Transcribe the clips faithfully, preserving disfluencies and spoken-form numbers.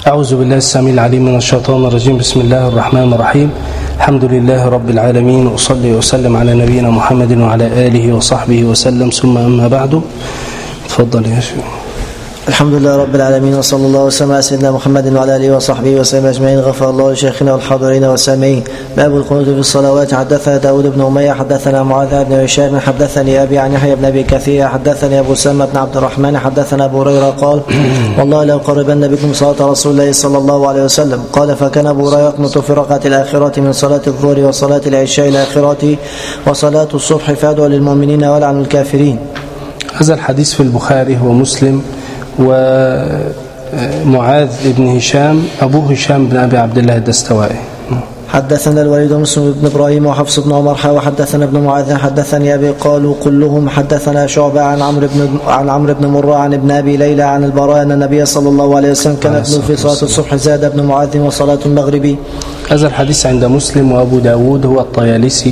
أعوذ بالله السميع العليم من الشيطان الرجيم. بسم الله الرحمن الرحيم. الحمد لله رب العالمين، وصلي وسلم على نبينا محمد وعلى آله وصحبه وسلم، ثم أما بعد. تفضل يا شيخ. الحمد لله رب العالمين، وصلى الله وسلم على سيدنا محمد وعلى آله وصحبه وسلم أجمعين. غفر الله لشيخنا والحاضرين والسامعين. باب القنوت في الصلوات. حدثنا داود بن أمية حدثنا معاذ بن هشام حدثني أبي عن يحيى بن أبي كثير حدثني أبو سلمة بن عبد الرحمن حدثنا أبو هريرة قال: والله لأقربن بكم صلاة رسول الله صلى الله عليه وسلم. قال: فكان أبو هريرة يقنط في ركعة الآخرة من صلاة الظهر وصلاة العشاء الآخرة وصلاة الصبح، فادعوا للمؤمنين ولعنوا الكافرين. هذا الحديث في البخاري ومسلم. ومعاذ بن هشام أبو هشام بن أبي عبد الله الدستوائي. حدثنا الوليد ومسلم بن إبراهيم وحفص بن عمر وحدثنا ابن معاذ حدثني أبي قالوا كلهم. حدثنا شعبة عن عمرو بن عن عمرو بن مرة عن ابن أبي ليلى عن البراء أن النبي صلى الله عليه وسلم كان يقول في صلاة الصبح: زاد ابن معاذ وصلاة المغرب. هذا الحديث عند مسلم وأبو داود هو الطيالسي.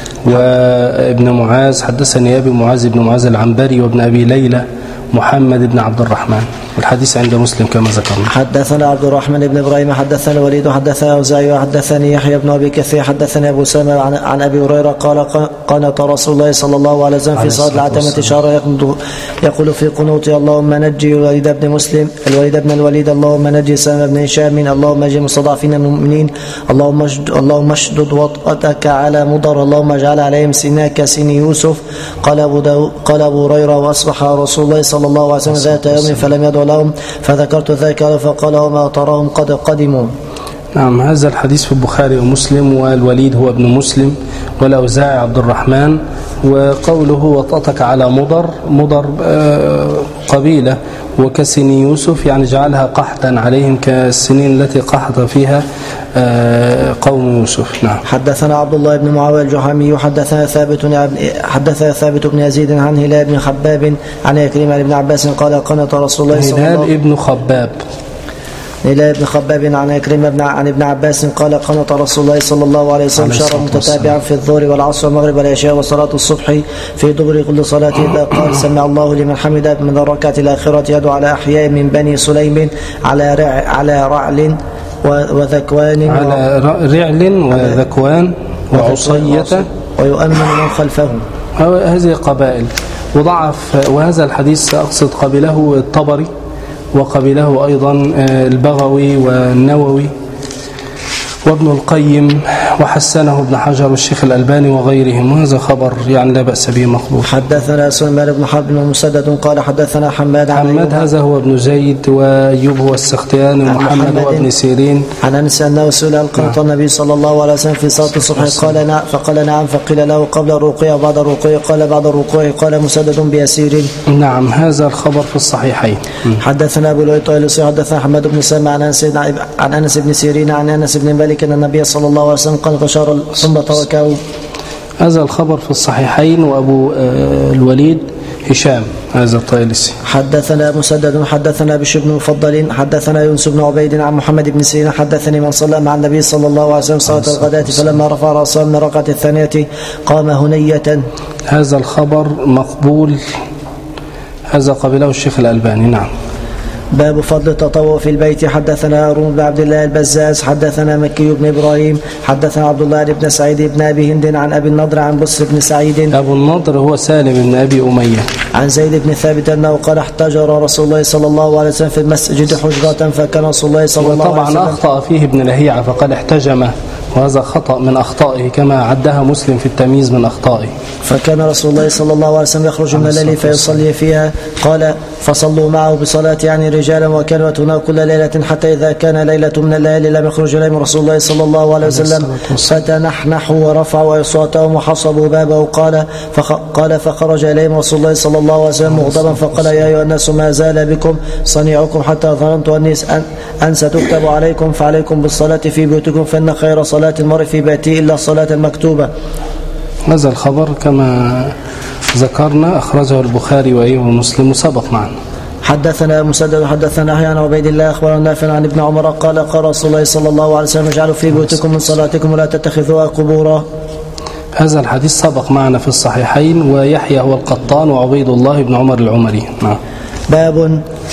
وابن معاذ حدثني أبي معاذ بن معاذ العنبري وابن أبي ليلى محمد بن عبد الرحمن، والحديث عند مسلم كما ذكرنا. حدثنا عبد الرحمن بن إبراهيم حدثنا الوليد حدثنا أوزاعي وحدثني يحيى بن أبي كثير حدثني أبو سلمة عن, عن أبي هريرة قال: قنط رسول الله صلى الله عليه وسلم في صلاة العتمة شهرا يقول في قنوته: اللهم نجي الوليد بن مسلم الوليد بن الوليد، اللهم نجي سلمة بن هشام، اللهم نجي المستضعفين من المؤمنين، اللهم اشدد اللهم اشدد وطأتك على مضر، اللهم اجعل عليهم سناك كسن يوسف. قال أبو قال أبو هريرة: وأصبح رسول الله صلى الله عليه وسلم ذات يوم فلم يدع لهم، فذكرت ذلك فقال: وما تراهم قد قدموا. نعم، هذا الحديث في البخاري ومسلم. والوليد هو ابن مسلم، والأوزاعي عبد الرحمن. وقوله: وطأتك على مضر، مضر قبيلة، وكسن يوسف يعني جعلها قحطا عليهم كالسنين التي قحط فيها قوم يوسف. نعم. حدثنا عبد الله بن معاوية الجحمي حدثنا ثابت حدثنا ثابت بن يزيد عن هلال بن خباب عن يكريم عن ابن عباس قال: قنط رسول الله صلى الله عليه وسلم. هلال ابن خباب هلال بن خباب عن يكريم عن ابن عباس قال: قنط رسول الله صلى الله عليه وسلم شهرا متتابعا في الظهر والعصر والمغرب والعشاء وصلاة الصبح في دبر كل صلاة، إذا قال: سمع الله لمن حمده من الركعة الآخرة يدعو على أحياء من بني سليم على رع على رعل وذكوان على رعل وذكوان وعصية ويؤمن من خلفه. هذه قبائل. وضعف وهذا الحديث أقصد قبله الطبري، وقبله أيضا البغوي والنووي وابن القيم، وحسنه ابن حجر والشيخ الألباني وغيرهم. وهذا خبر يعني لا بأس به مقبول. حدثنا سليمان بن حرب ومسدد قال: حدثنا حماد حماد هذا هو ابن زيد، وأيوب هو السختياني، ومحمد هو ابن سيرين. عن أنس أنه سئل: هل قنط النبي صلى الله عليه وسلم في صلاة الصبح؟ قال نعم. فقال: نعم. فقيل له: قبل الركوع وبعد الركوع؟ قال: بعد الركوع. قال مسدد بيسير. نعم، هذا الخبر في الصحيحين. حدثنا أبو الطيالسي حدثنا حماد بن سلمة عن أنس عن أنس بن سيرين عن أنس بن مالك أن النبي صلى الله عليه وسلم قنط شهرا ثم تركه. هذا الخبر في الصحيحين. وأبو الوليد هشام هذا الطيالسي. حدثنا مسدد حدثنا بشر بن مفضل حدثنا يونس بن عبيد عن محمد بن سيرين حدثني من صلى مع النبي صلى الله عليه وسلم صلاة الغداة فلما رفع رأسه من الركعة الثانية قام هنية. هذا الخبر مقبول. هذا قبله الشيخ الألباني. نعم. باب فضل التطوع في البيت. حدثنا هارون بن عبد الله البزاز حدثنا مكي بن إبراهيم حدثنا عبد الله بن سعيد بن أبي هند عن أبي النضر عن بصر بن سعيد. أبو النضر هو سالم بن أبي أمية. عن زيد بن ثابت أنه قال: احتجر رسول الله صلى الله عليه وسلم في المسجد حجرة فكان رسول الله صلى الله عليه وسلم. طبعا أخطأ فيه ابن لهيعة فقال احتجمه، وهذا خطأ من أخطائه كما عدها مسلم في التمييز من أخطائه. فكان رسول الله صلى الله عليه وسلم يخرج من الليل فيصلي فيها. قال: فصلوا معه بصلاة يعني رجالا، وكانت هناك كل ليلة حتى إذا كان ليلة من الليالي لم يخرج إليهم رسول الله صلى الله عليه وسلم فتنحنحوا ورفعوا أصواتهم وحصبوا بابه. قال قال فخرج إليهم رسول الله صلى الله عليه وسلم مغضبا فقال: يا أيها الناس ما زال بكم صنيعكم حتى ظننت أني أن ستكتب عليكم، فعليكم بالصلاة في بيوتكم فإن خير صلاة المرء في بيته إلا الصلاة المكتوبة. هذا الخبر كما ذكرنا أخرجه البخاري وأيوب ومسلم وسبق معنا. حدثنا مسدد حدثنا أحيان عبيد الله أخبرنا نافع عن ابن عمر قال: قال رسول الله صلى الله عليه وسلم: اجعلوا في بيوتكم من صلاتكم ولا تتخذوها قبورا. هذا الحديث سبق معنا في الصحيحين. ويحيى هو القطان وعبيد الله بن عمر العمري. نعم. باب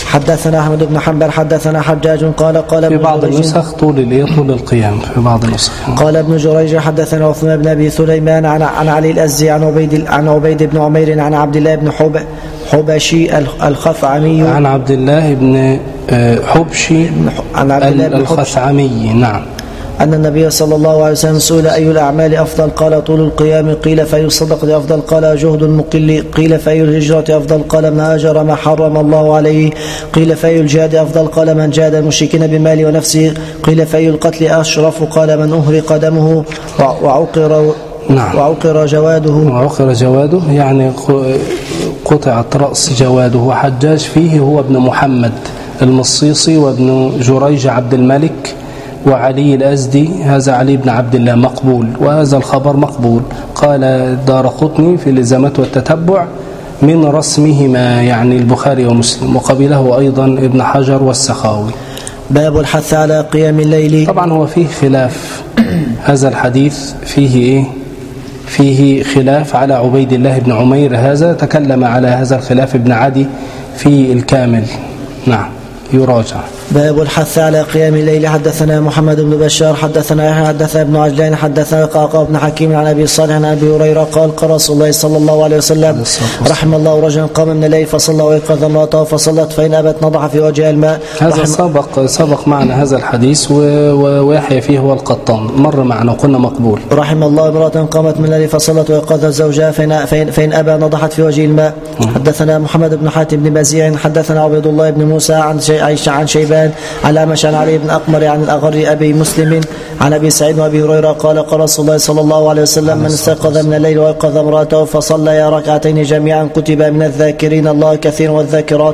حدثنا أحمد بن حنبل حدثنا حجاج قال قال في بعض النسخ طول الايه طول القيام في بعض النسخ. قال ابن جريج حدثنا عثمان بن أبي سليمان عن عن علي الأزدي عن عبيد عن عبيد بن عمير عن عبد الله بن حب حبشي الخثعمي عن عبد الله بن حبشي عن عبد الله بن الخثعمي نعم أن النبي صلى الله عليه وسلم سئل أي الأعمال أفضل قال طول القيام قيل فأي الصدقة أفضل قال جهد المقل قيل فأي الهجرة أفضل قال من هاجر ما حرم الله عليه قيل فأي الجهاد أفضل قال من جاهد المشركين بماله ونفسه قيل فأي القتل أشرف قال من أهرق دمه وعقر نعم وعقر جواده وعقر جواده يعني قطعت رأس جواده. وحجاج فيه هو ابن محمد المصيصي وابن جريج عبد الملك وعلي الأزدي هذا علي بن عبد الله مقبول وهذا الخبر مقبول. قال الدارقطني في الإلزامات والتتبع من رسمهما يعني البخاري ومسلم وقبله أيضا ابن حجر والسخاوي. باب الحث على قيام الليل. طبعا هو فيه خلاف هذا الحديث فيه إيه فيه خلاف على عبيد الله بن عمير هذا تكلم على هذا الخلاف ابن عدي في الكامل نعم يراجع. باب الحث على قيام الليل. حدثنا محمد بن بشار حدثنا يحيى حدثنا ابن عجلان حدثنا قعقاع بن حكيم عن ابي صالح عن ابي هريره قال قال رسول الله صلى الله عليه وسلم رحم الله رجلا قام من الليل فصلى ويقظ امراته فصلت فان ابت نضح في وجهها الماء. هذا سبق سبق معنا هذا الحديث ويحيى فيه هو القطان مر معنا وقلنا مقبول. رحم الله امراه قامت من الليل فصلت ويقظت زوجها فان فان, فإن ابى نضحت في وجه الماء. حدثنا محمد بن حاتم بن بزيع حدثنا عبيد الله بن موسى عن عائشه عن شيبان على مشان علي بن أقمر عن الأغر أبي مسلم عن أبي سعيد وأبي هريرة قال قال رسول الله صلى الله عليه وسلم من استيقظ من الليل ويقظ امرأته فصلى ركعتين جميعا كتب من الذاكرين الله كثيرا والذاكرات.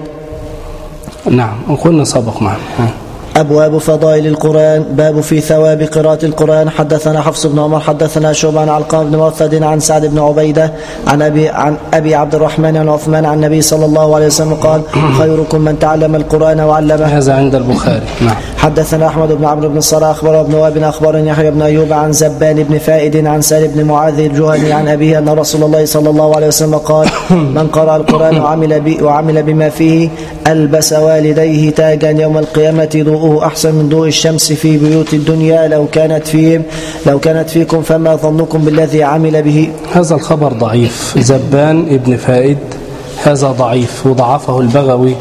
نعم وقلنا سبق معنا. أبواب فضائل القرآن. باب في ثواب قراءة القرآن. حدثنا حفص بن عمر حدثنا شعبة عن علقمة بن مرثد عن سعد بن عبيدة عن أبي عن أبي عبد الرحمن عن عثمان عن النبي صلى الله عليه وسلم قال خيركم من تعلم القرآن وعلمه. هذا عند البخاري. نعم. حدثنا أحمد بن عمرو بن الصلاح أخبر ابن وهب أخبرني يحيى بن أيوب عن زبان بن فائد عن سالم بن معاذ الجهني عن أبيه أن رسول الله صلى الله عليه وسلم قال من قرأ القرآن وعمل بي وعمل بما فيه ألبس والديه تاجا يوم القيامة ضوءه أحسن من ضوء الشمس في بيوت الدنيا لو كانت فيهم لو كانت فيكم فما ظنكم بالذي عمل به. هذا الخبر ضعيف. زبان ابن فائد هذا ضعيف وضعفه البغوي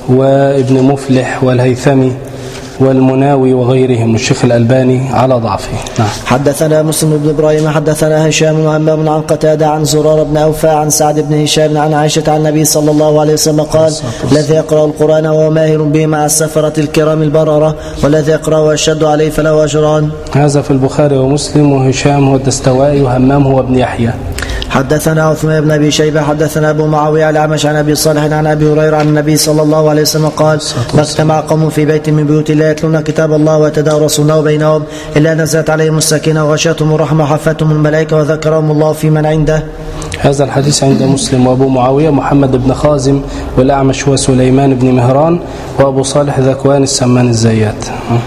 وابن مفلح والهيثمي والمناوي وغيرهم الشيخ الألباني على ضعفه. نعم. حدثنا مسلم بن إبراهيم حدثنا هشام وهمام عن قتادة عن زرار بن أوفى عن سعد بن هشام عن عائشة عن النبي صلى الله عليه وسلم قال الذي يقرأ القرآن وهو ماهر به مع السفرة الكرام البررة والذي يقرأ ويشد عليه فله أجران. هذا في البخاري ومسلم. وهشام هو الدستوائي وهمام هو ابن يحيى. حدثنا عثمان بن أبي شيبة حدثنا أبو معاوية الأعمش عن أبي صالح عن أبي هريرة عن النبي صلى الله عليه وسلم قال ما اجتمع قوم في بيت من بيوت الله يتلون كتاب الله ويتدارسونه بينهم إلا نزلت عليهم السكينة وغشيتهم الرحمة وحفتهم الملائكة وذكرهم الله في من عنده. هذا الحديث عند مسلم. وأبو معاوية محمد بن خازم والأعمش هو سليمان بن مهران وأبو صالح ذكوان السمان الزيات.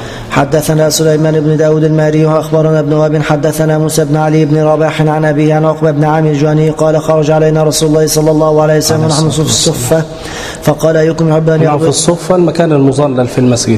حدثنا سليمان بن داود الماري وأخبرنا ابن وهب حدثنا موسى بن علي بن رباح عن أبيه عن عقبة بن عامر الجهني قال خرج علينا رسول الله صلى الله عليه وسلم ونحن في الصفة فقال أيكم يحب أن يغدو في الصفة المكان المظلل في المسجد.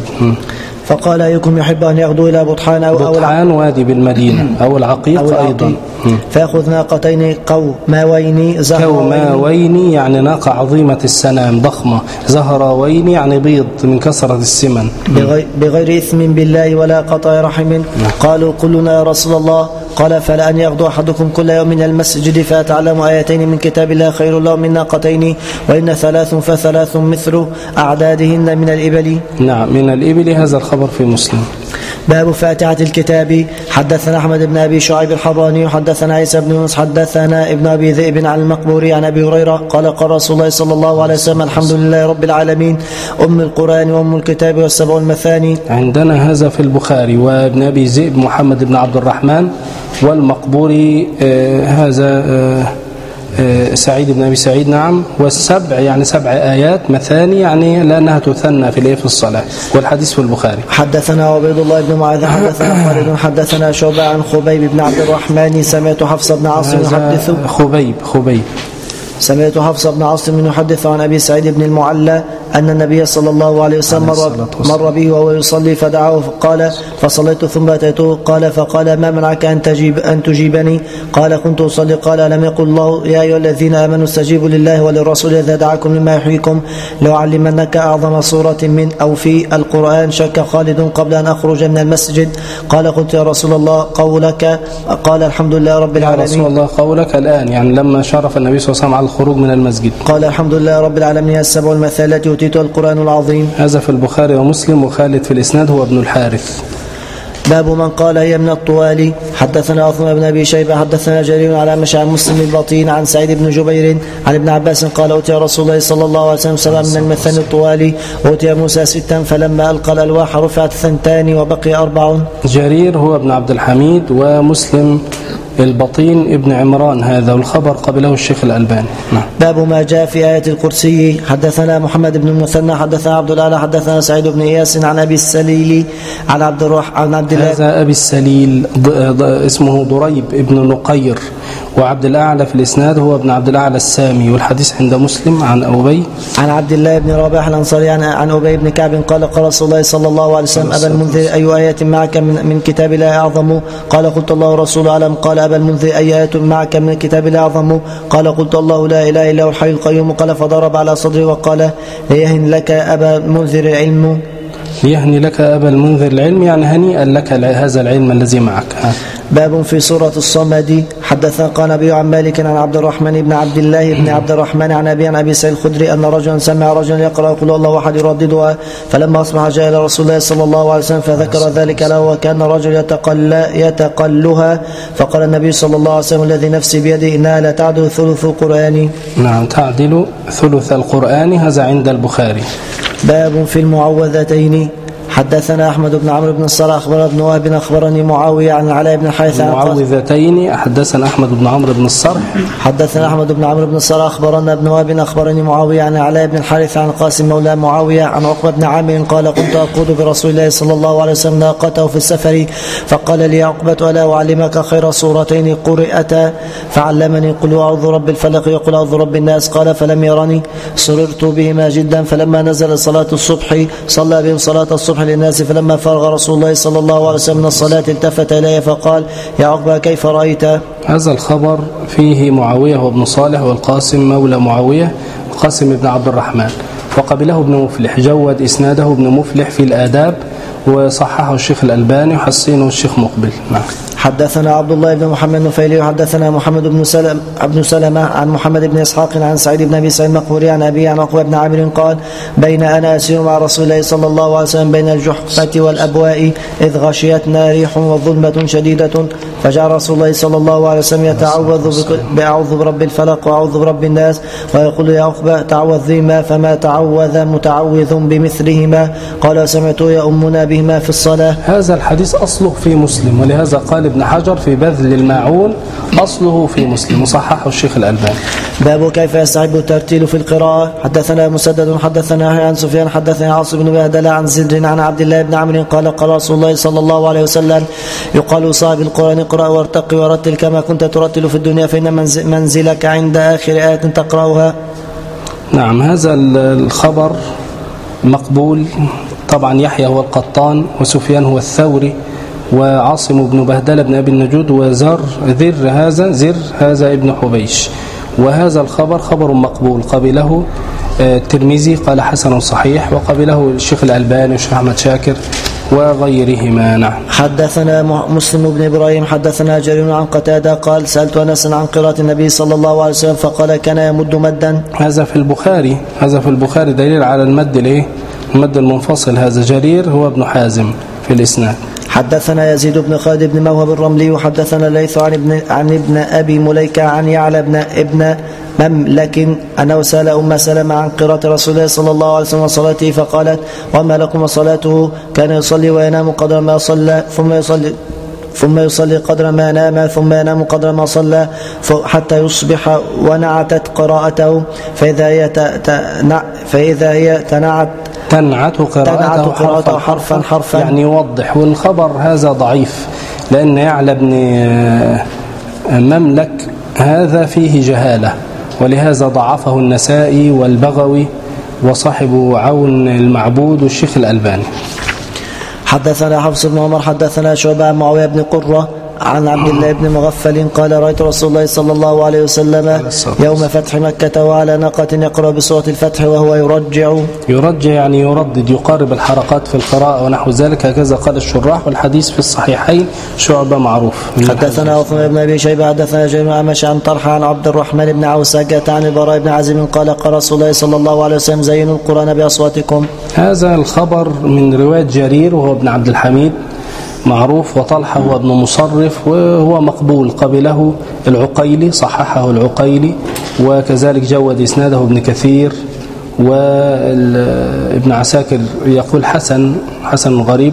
فقال أيكم يحب أن يغدو إلى بطحان أو بطحان وادي بالمدينة أو العقيق, أو العقيق أيضا فيأخذ ناقتين قوماوين قوماوين يعني ناقة عظيمة السنام ضخمة زهراوين يعني بيض من كثرة السمن بغير إثم بالله ولا قطع رحم. قالوا كلنا يا رسول الله قال فلا أن يغدو أحدكم كل يوم من المسجد فيتعلم آيتين من كتاب الله خير له من ناقتين وإن ثلاث فثلاث مثل أعدادهن من الإبل. نعم من الإبل. هذا الخبر في مسلم. باب فاتحة الكتاب. حدثنا أحمد بن أبي شعيب الحراني حدثنا عيسى بن يونس حدثنا ابن أبي ذئب عن المقبوري عن أبي هريرة قال قال رسول الله صلى الله عليه وسلم الحمد لله رب العالمين أم القرآن وأم الكتاب والسبع المثاني. عندنا هذا في البخاري. وابن أبي ذئب محمد بن عبد الرحمن والمقبوري آه هذا آه آه سعيد بن أبي سعيد. نعم. والسبع يعني سبع آيات مثاني يعني لأنها تثنى في الإيه في الصلاة. والحديث في البخاري. حدثنا عبيد الله بن معاذ حدثنا خالد حدثنا شعبة عن خبيب بن عبد الرحمن سمعت حفص بن عاصم يحدث خبيب خبيب سمعت حفص بن عاصم يحدث عن أبي سعيد بن المعلى أن النبي صلى الله عليه وسلم مر, مر به وهو يصلي فدعاه فقال فصليت ثم أتيته قال فقال ما منعك أن, تجيب أن تجيبني قال كنت أصلي قال ألم يقل الله يا أيها الذين آمنوا استجيبوا لله وللرسول إذا دعاكم لما يحييكم لو علمنك أعظم سورة من أو في القرآن شك خالد قبل أن أخرج من المسجد قال قلت يا رسول الله قولك قال الحمد لله رب العالمين. يا رسول الله قولك الآن يعني لما شرف النبي صلى الله عليه وسلم على الخروج من المسجد قال الحمد لله رب العالمين السبع المثال التي أوتيتها القرآن العظيم. هذا في البخاري ومسلم وخالد في الإسناد هو ابن الحارث. باب من قال هي من الطوال. حدثنا عثمان بن ابي شيبه حدثنا جرير على مشى عن مسلم البطين عن سعيد بن جبير عن ابن عباس قال اوتي رسول الله صلى الله عليه وسلم سبعا من المثاني الطوال اوتي موسى ستا فلما القى الالواح رفعت ثنتان وبقي اربع. جرير هو ابن عبد الحميد ومسلم البطين ابن عمران هذا والخبر قبله الشيخ الألباني. نعم. باب ما جاء في آية الكرسي. حدثنا محمد بن المثنى حدثنا عبد الأعلى حدثنا سعيد بن إياس عن أبي السليل عن عبد الرح عن عبد الله. هذا أبي السليل اسمه ضريب ابن نقير وعبد الأعلى في الإسناد هو ابن عبد الأعلى السامي والحديث عند مسلم عن أبي عن عبد الله بن رباح الأنصاري عن أبي بن كعب قال قال رسول الله صلى الله عليه وسلم أبا المنذر أي آية معك من, من كتاب الله أعظم قال قلت الله ورسوله أعلم قال أبا المنذر أي آية معك من كتاب الله أعظم قال قلت الله لا إله إلا هو الحي القيوم قال فضرب على صدري وقال ليهن لك أبا المنذر العلم. ليهني لك أبا المنذر العلم يعني هنيئا لك هذا العلم الذي معك. ها. باب في سورة الصمد. حدثنا قال أبي عن مالك عن عبد الرحمن بن عبد الله بن عبد الرحمن عن أبي عن أبي سعيد الخدري أن رجلا سمع رجلا يقرأ قل الله أحد يرددها فلما أصبح جاء إلى رسول الله صلى الله عليه وسلم فذكر ذلك له وكان رجل يتقل يتقلها فقال النبي صلى الله عليه وسلم الذي نفسي بيده إنها لا تعدل ثلث القرآن. نعم تعدل ثلث القرآن. هذا عند البخاري. باب في المعوذتين. حدثنا أحمد بن عمرو بن الصالح أخبرنا ابن وهب أخبرني معاوية عن العلاء بن حارث المعوذتين. حدثنا أحمد بن عمرو بن الصرح حدثنا أحمد بن عمرو بن الصالح أخبرنا ابن وهب أخبرني معاوية عن العلاء بن حارث عن قاسم مولى معاوية عن عقبة بن عامر قال كنت أقود برسول الله صلى الله عليه وسلم ناقته في السفر فقال لي عقبة ألا أعلمك خير سورتين قرئتا فعلمني قل أعوذ رب الفلق وقل أعوذ رب الناس قال فلم يرني سررت بهما جدا فلما نزل صلاة الصبح صلى بهم صلاة الصبح للناس فلما فرغ رسول الله صلى الله عليه وسلم من الصلاة التفت إلي فقال يا عقبة كيف رأيت؟ هذا الخبر فيه معاوية وابن صالح والقاسم مولى معاوية القاسم بن عبد الرحمن وقبله ابن مفلح جود إسناده ابن مفلح في الآداب وصححه الشيخ الألباني وحسنه الشيخ مقبل. نعم. حدثنا عبد الله بن محمد النفيلي وحدثنا محمد بن سلمة بن سلمة عن محمد بن إسحاق عن سعيد بن أبي سعيد المقبوري عن أبي عن عقبة بن عامر قال بين أنا أسير مع رسول الله صلى الله عليه وسلم بين الجحفة والأبواء إذ غشيتنا ريح وظلمة شديدة فجعل رسول الله صلى الله عليه وسلم يتعوذ بأعوذ برب الفلق وأعوذ برب الناس ويقول يا عقبة تعوذ بهما فما تعوذ متعوذ بمثلهما قال سمعت يا أمنا بهما في الصلاة. هذا الحديث أصله في مسلم ولهذا قال ابن حجر في بذل الماعون أصله في مسلم وصححه الشيخ الألباني. باب كيف يستحب الترتيل في القراءة. حدثنا مسدد حدثنا عن سفيان حدثنا عاصم بن بهدلة عن زيد عن عبد الله بن عمرو قال قال رسول الله صلى الله عليه وسلم يقال صاحب القرآن اقرأ وارتقي ورتل كما كنت ترتل في الدنيا فإن منزلك عند آخر آية تقرأها. نعم. هذا الخبر مقبول. طبعا يحيى هو القطان وسفيان هو الثوري وعاصم بن بهدلة بن أبي النجود وزر ذر هذا زر هذا ابن حبيش وهذا الخبر خبر مقبول قبله الترمذي قال حسن صحيح وقبله الشيخ الألباني والشيخ أحمد شاكر وغيرهما. نعم. حدثنا مسلم بن إبراهيم حدثنا جرير عن قتادة قال سألت أنس عن قراءة النبي صلى الله عليه وسلم فقال كان يمد مدا. هذا في البخاري. هذا في البخاري دليل على المد الايه المد المنفصل. هذا جرير هو ابن حازم في الإسناد. حدثنا يزيد بن خالد بن موهب الرملي وحدثنا الليث عن ابن عن ابن أبي مليكة عن يعلى بن ابن مملك أنه سأل أم سلمة عن قراءة رسول الله صلى الله عليه وسلم وصلاته فقالت وما لكم صلاته كان يصلي وينام قدر ما صلى ثم يصلي ثم يصلي قدر ما نام ثم ينام قدر ما صلى حتى يصبح ونعتت قراءته فإذا هي فإذا هي تنعت تنعت قراءته حرفا, حرفا حرفا يعني يوضح. والخبر هذا ضعيف لأن يعلى بن مملك هذا فيه جهالة ولهذا ضعفه النسائي والبغوي وصاحب عون المعبود والشيخ الألباني. حدثنا حفص بن عمر حدثنا شعبة عن معاوية بن قرة عن عبد الله بن مغفل قال رأيت رسول الله صلى الله عليه وسلم يوم فتح مكة وعلى ناقة يقرأ بسورة الفتح وهو يرجع يرجع يعني يردد، يقارب الحركات في القراءة ونحو ذلك، هكذا قال الشراح، والحديث في الصحيحين. شعبة معروف. حدثنا عثمان بن أبي شيبة حدثنا جميع مشى عن طلحة عن عبد الرحمن بن عوساجة عن البراء بن عازب قال قال رسول الله صلى الله عليه وسلم زينوا القرآن بأصواتكم. هذا الخبر من رواية جرير وهو ابن عبد الحميد معروف، وطلحة هو ابن مصرف وهو مقبول، قبله العقيلي صححه العقيلي، وكذلك جود إسناده ابن كثير، وابن عساكر يقول حسن حسن غريب،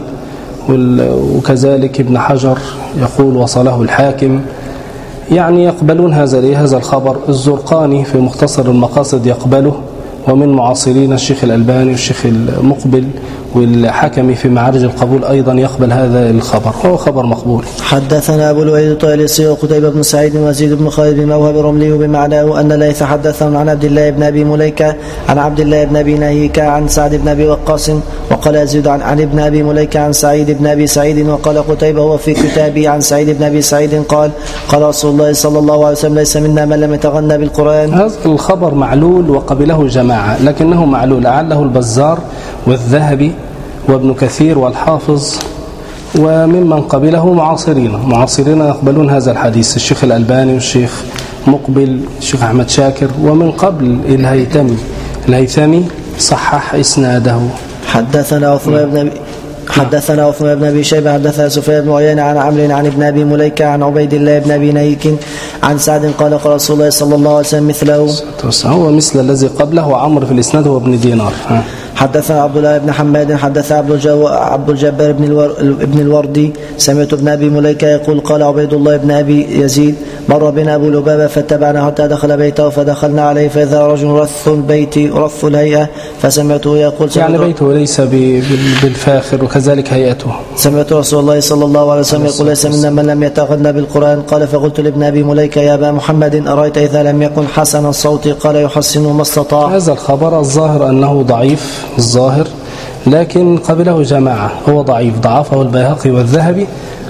وكذلك ابن حجر يقول وصله الحاكم، يعني يقبلون هذا هذا الخبر. الزرقاني في مختصر المقاصد يقبله، ومن معاصرين الشيخ الألباني والشيخ المقبل والحكمي في معارج القبول أيضا يقبل هذا الخبر، هو خبر مقبول. حدثنا أبو الوليد الطيالسي وقتيبة بن سعيد وزيد بن خالد بن موهب الرملي بمعناه أن ليث حدثهم عن عبد الله بن أبي مليكة عن عبد الله بن أبي ناهيكة عن سعد بن أبي وقاص، وقال يزيد عن, عن ابن أبي مليكة عن سعيد بن أبي سعيد، وقال قتيبة هو في كتابه عن سعيد بن أبي سعيد قال قال رسول الله صلى الله عليه وسلم ليس منا من لم يتغنى بالقرآن. هذا الخبر معلول وقبله جماعة، لكنه معلول لعله البزار والذهبي وابن كثير والحافظ وممن قبله معاصرين معاصرين يقبلون هذا الحديث، الشيخ الألباني والشيخ مقبل الشيخ أحمد شاكر، ومن قبل الهيثمي الهيثمي صحح إسناده. حدثنا عثمان بن حدثنا عثمان بن أبي شيبة حدثنا سفيان بن عيينة عن عمرو عن ابن أبي مليكة عن عبيد الله بن أبي نهيك عن سعد قال قال رسول الله صلى الله عليه وسلم مثله، هو مثل الذي قبله، وعمر في الإسناد هو ابن دينار. ها. حدثنا عبد الله بن حماد حدثنا عبد الجو عبد الجبار بن الور ابن الوردي سمعت ابن ابي مليكه يقول قال عبيد الله بن ابي يزيد مر بنا ابو لبابه فاتبعنا حتى دخل بيته فدخلنا عليه فاذا رجل رث البيت رث الهيئه فسمعته يقول يعني بيته ليس بالفاخر وكذلك هيئته. سمعت رسول الله صلى الله عليه وسلم يقول ليس منا من لم يتغنى بالقران. قال فقلت لابن ابي مليكه يا ابا محمد ارايت اذا لم يكن حسن الصوت؟ قال يحسنه ما استطاع. هذا الخبر الظاهر انه ضعيف الظاهر، لكن قبله جماعة، هو ضعيف ضعفه البيهقي والذهبي،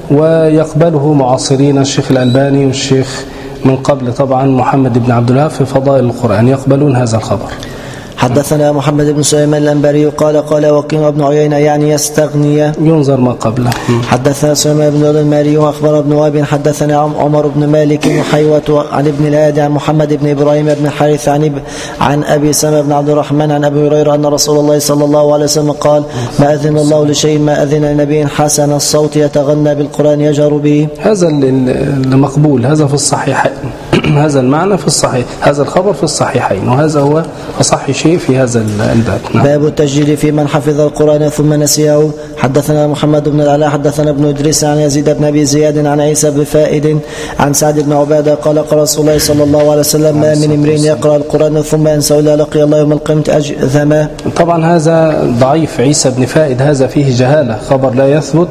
ويقبله معاصرين الشيخ الألباني والشيخ من قبل طبعا محمد بن عبد الوهاب في فضائل القرآن يقبلون هذا الخبر. حدثنا محمد بن سليمان الأنباري قال قال وقيل ابن عيينة يعني يستغني ينظر ما قبله. حدثنا سليمان بن الماري وأخبر ابن وهب حدثنا عمر بن مالك وحيوة عن ابن الهادي عن محمد بن إبراهيم بن حارث عن عن أبي سلمة بن عبد الرحمن عن أبي هريرة أن رسول الله صلى الله عليه وسلم قال ما أذن الله لشيء ما أذن لنبي حسن الصوت يتغنى بالقرآن يجهر به. هذا المقبول، هذا في الصحيحين، هذا المعنى في الصحيح، هذا الخبر في الصحيحين، وهذا هو أصح شيء في هذا الباب. نعم. باب التسجيل في من حفظ القرآن ثم نسيه. حدثنا محمد بن العلاء حدثنا ابن إدريس عن يزيد بن أبي زياد عن عيسى بن فائد عن سعد بن عبادة قال قال رسول الله صلى الله عليه وسلم ما من امرئ يقرأ القرآن ثم ينسى إلا لقي الله يوم القيامة أجذما. طبعا هذا ضعيف، عيسى بن فائد هذا فيه جهالة، خبر لا يثبت،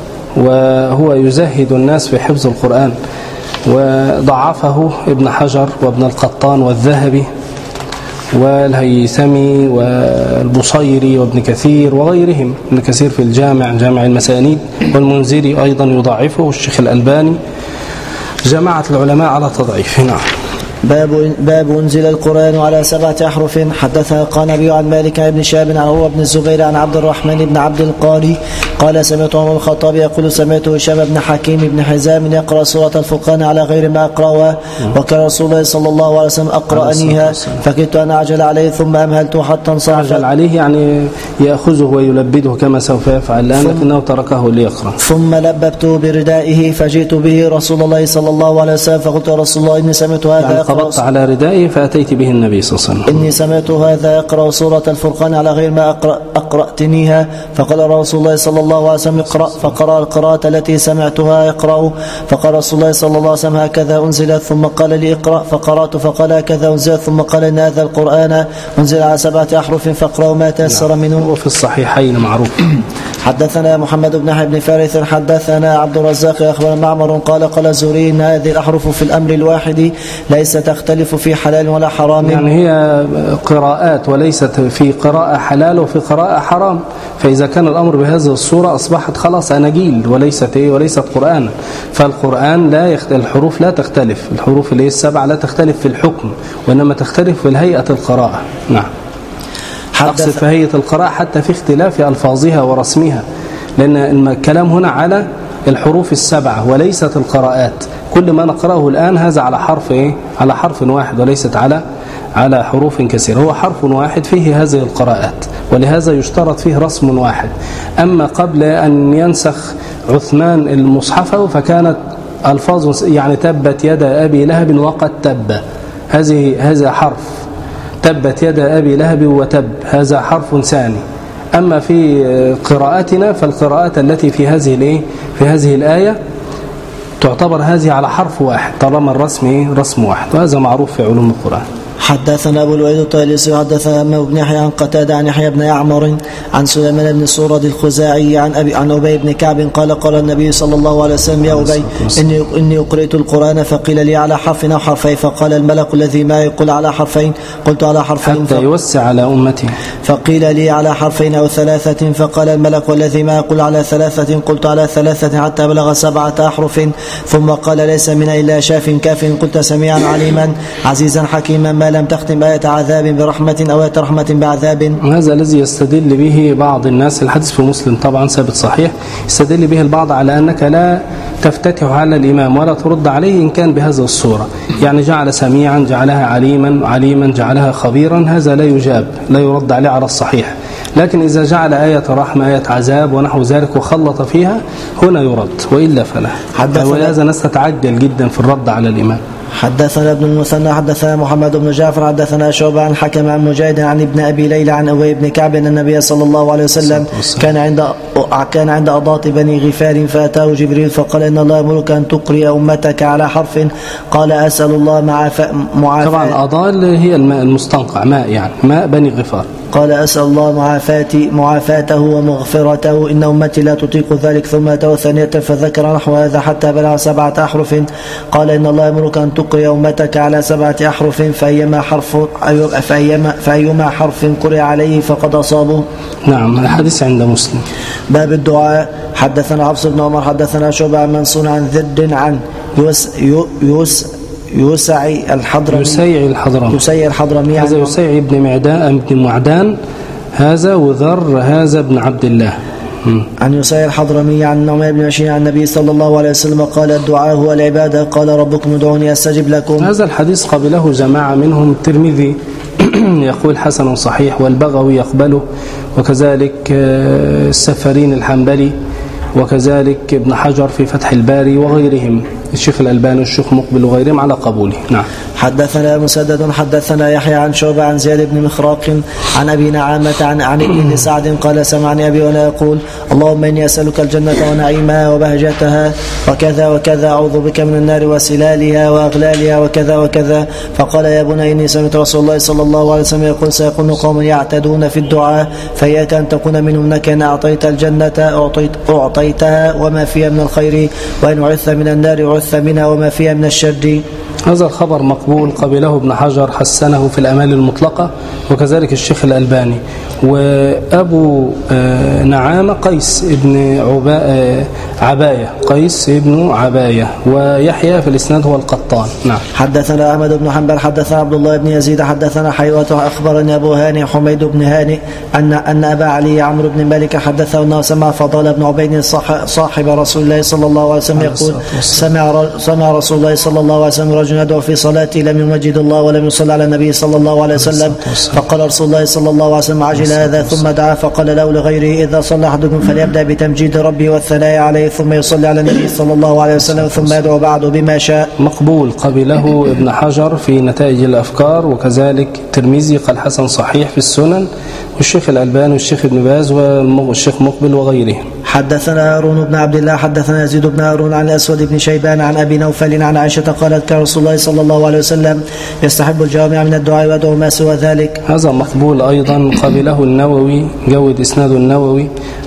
وهو يزهد الناس في حفظ القرآن، وضعفه ابن حجر وابن القطان والذهبي والهيثمي والبصيري وابن كثير وغيرهم، ابن كثير في الجامع جامع المسانيد، والمنذري أيضا يضعفه، والشيخ الألباني، جماعة العلماء على تضعيفه. نعم. باب باب انزل القرآن على سبعة أحرف. حدثنا قانبي عن مالك عن ابن شهاب عن عروة بن الزبير عن عبد الرحمن بن عبد القاري قال سمعت عمر الخطاب يقول سمعت هشام بن حكيم بن حزام يقرأ سورة الفرقان على غير ما أقرأها، وكان رسول الله صلى الله عليه وسلم أقرأنيها فكنت أن أعجل عليه ثم أمهلته حتى انصرف. أعجل عليه يعني يأخذه ويلبده كما سوف يفعل الآن، لكنه تركه ليقرأ. ثم لببته بردائه فجئت به رسول الله صلى الله عليه وسلم فقلت يا رسول الله إني سمعت هذا يعني قبضت على ردائه فأتيت به النبي صلى الله عليه وسلم. إني سمعت هذا يقرأ سورة الفرقان على غير ما أقرأ أقرأتنيها، فقال رسول الله صلى الله عليه وسلم اقرأ، فقرأ القراءة التي سمعتها يقرأ، فقال رسول الله صلى الله عليه وسلم هكذا أنزلت، ثم قال لي اقرأ فقرأت، فقال هكذا أنزلت، ثم قال إن هذا القرآن أنزل على سبعة أحرف فاقرأوا ما تيسر منه. وفي الصحيحين معروف. حدثنا محمد بن يحيى بن فارس حدثنا عبد الرزاق أخبر معمر قال قال الزهري إن هذه الأحرف في الأمر الواحد ليس تختلف في حلال ولا حرام. يعني هي قراءات وليست في قراءة حلال وفي قراءة حرام، فإذا كان الأمر بهذه الصورة أصبحت خلاص أناجيل وليست إيه وليست قرآن. فالقرآن لا يخت... الحروف لا تختلف، الحروف اللي هي السبعة لا تختلف في الحكم وإنما تختلف في الهيئة القراءة. نعم، أقصد في هيئة القراءة حتى في اختلاف ألفاظها ورسمها، لأن الكلام هنا على الحروف السبعة وليست القراءات. كل ما نقرأه الآن هذا على حرف إيه؟ على حرف واحد وليست على على حروف كثيرة، هو حرف واحد فيه هذه القراءات، ولهذا يشترط فيه رسم واحد. أما قبل أن ينسخ عثمان المصحف فكانت ألفاظ يعني تبت يد أبي لهب وقد تب، هذه هذا حرف تبت يد أبي لهب وتب، هذا حرف ثاني. أما في قراءتنا فالقراءات التي في هذه الإيه في هذه الآية تعتبر هذه على حرف واحد طالما الرسم رسم واحد، وهذا معروف في علوم القرآن. حدثنا أبو الوليد الطيالسي حدثنا أبو بن يحيى عن قتادة عن يحيى بن يعمر عن سليمان بن سورد الخزاعي عن أبي عن أبي بن كعب قال قال النبي صلى الله عليه وسلم يا أبي إني إني قرأت القرآن فقيل لي على حرف أو حرفين، فقال الملك الذي ما يقول على حرفين، قلت على حرفين حتى يوسع على أمته، فقيل لي على حرفين أو ثلاثة، فقال الملك الذي ما يقول على ثلاثة، قلت على ثلاثة حتى بلغ سبعة أحرف، ثم قال ليس منا إلا شاف كاف، قلت سميعا عليما عزيزا حكيما ما لم تختم آية عذاب برحمة أو آية رحمة بعذاب. هذا الذي يستدل به بعض الناس، الحديث في مسلم طبعا ثابت صحيح، يستدل به البعض على أنك لا تفتتح على الإمام ولا ترد عليه إن كان بهذه الصورة، يعني جعل سميعا جعلها عليما عليما جعلها خبيرا، هذا لا يجاب لا يرد عليه على الصحيح. لكن إذا جعل آية رحمة آية عذاب ونحو ذلك وخلط فيها هنا يرد، وإلا فلا. ولهذا الناس تتعجل جدا في الرد على الإمام. حدثنا ابن المثنى حدثنا محمد بن جعفر حدثنا شعبة عن حكم عن مجاهد عن ابن أبي ليلى عن أبي بن كعب أن النبي صلى الله عليه وسلم كان عند كان عند أضاط بني غفار فأتاه جبريل فقال إن الله يأمرك أن تقرئ أمتك على حرف، قال أسأل الله معافاة. طبعا أضال هي الماء المستنقع، ماء يعني ماء بني غفار. قال أسأل الله معافاتي معافاته ومغفرته إن أمتي لا تطيق ذلك، ثم أتوا ثانية فذكر نحو هذا حتى بلغ سبعة أحرف، قال إن الله يأمرك أن تقرئ أمتك على سبعة أحرف فأيما حرف فأيما, فأيما حرف قرئ عليه فقد أصابه. نعم، الحديث عند مسلم. باب الدعاء. حدثنا حفص بن عمر حدثنا شعبة عن منصور عن ذد عن يوس يوس يسعي الحضرمي يسيع الحضرمي يسيع الحضرمي هذا يسيع ابن معدان ابن معدان هذا وذر هذا ابن عبد الله عن يسيع الحضرمي عن نعمان بن بشير عن النبي صلى الله عليه وسلم قال الدعاء هو العبادة، قال ربكم ادعوني أستجب لكم. هذا الحديث قبله جماعة منهم الترمذي يقول حسن صحيح، والبغوي يقبله، وكذلك السفارين الحنبلي، وكذلك ابن حجر في فتح الباري وغيرهم، الشيخ الألباني والشيخ مقبل وغيرهم على قبوله. نعم. حدثنا مسدد حدثنا يحيى عن شعبة عن زياد بن مخراق عن أبي نعامة عن عن ابن سعد قال سمعني أبي ولا يقول اللهم إني أسألك الجنة ونعيمها وبهجتها وكذا وكذا، أعوذ بك من النار وسلالها وأغلالها وكذا وكذا. فقال يا بني إني سمعت رسول الله صلى الله عليه وسلم يقول سيكون قوم يعتدون في الدعاء فإياك أن تكون منهم، إنك إن أعطيت الجنة أعطيت أعطيتها وما فيها من الخير، وإن عث من النار عث منها وما فيها من الشر. هذا الخبر مقبول، قبله ابن حجر حسنه في الأمال المطلقة، وكذلك الشيخ الألباني. وأبو نعامة قيس ابن عباية قيس ابن عباية، ويحيى في الإسناد هو القطان. نعم. حدثنا أحمد بن حنبل حدثنا عبد الله بن يزيد حدثنا حيوة أخبرني أبو هاني حميد بن هاني أن أن أبا علي عمرو بن مالك حدثه أنه سمع فضال بن عبيد صاحب رسول الله صلى الله عليه وسلم يقول سمع سمع رسول الله صلى الله عليه وسلم رجل يدعو في صلاته لم يمجد الله ولم يصلي على النبي صلى الله عليه وسلم، فقال رسول الله صلى الله عليه وسلم عجل هذا، ثم دعا فقال له لغيره إذا صلى أحدكم فليبدأ بتمجيد ربي والثناء عليه ثم يصلي على النبي صلى الله عليه وسلم ثم يدعو بعده بما شاء. مقبول، قبله ابن حجر في نتائج الأفكار، وكذلك الترمذي قال حسن صحيح في السنن، والشيخ الألباني والشيخ ابن باز والشيخ مقبل وغيرهم. حدثنا هارون بن عبد الله حدثنا يزيد بن هارون عن الأسود بن شيبان عن أبي نوفل عن عائشة قالت كان رسول الله صلى الله عليه وسلم يستحب الجوامع من الدعاء ويدعو ما سوى ذلك. هذا مقبول أيضا، قبله النووي، جود إسناد النووي،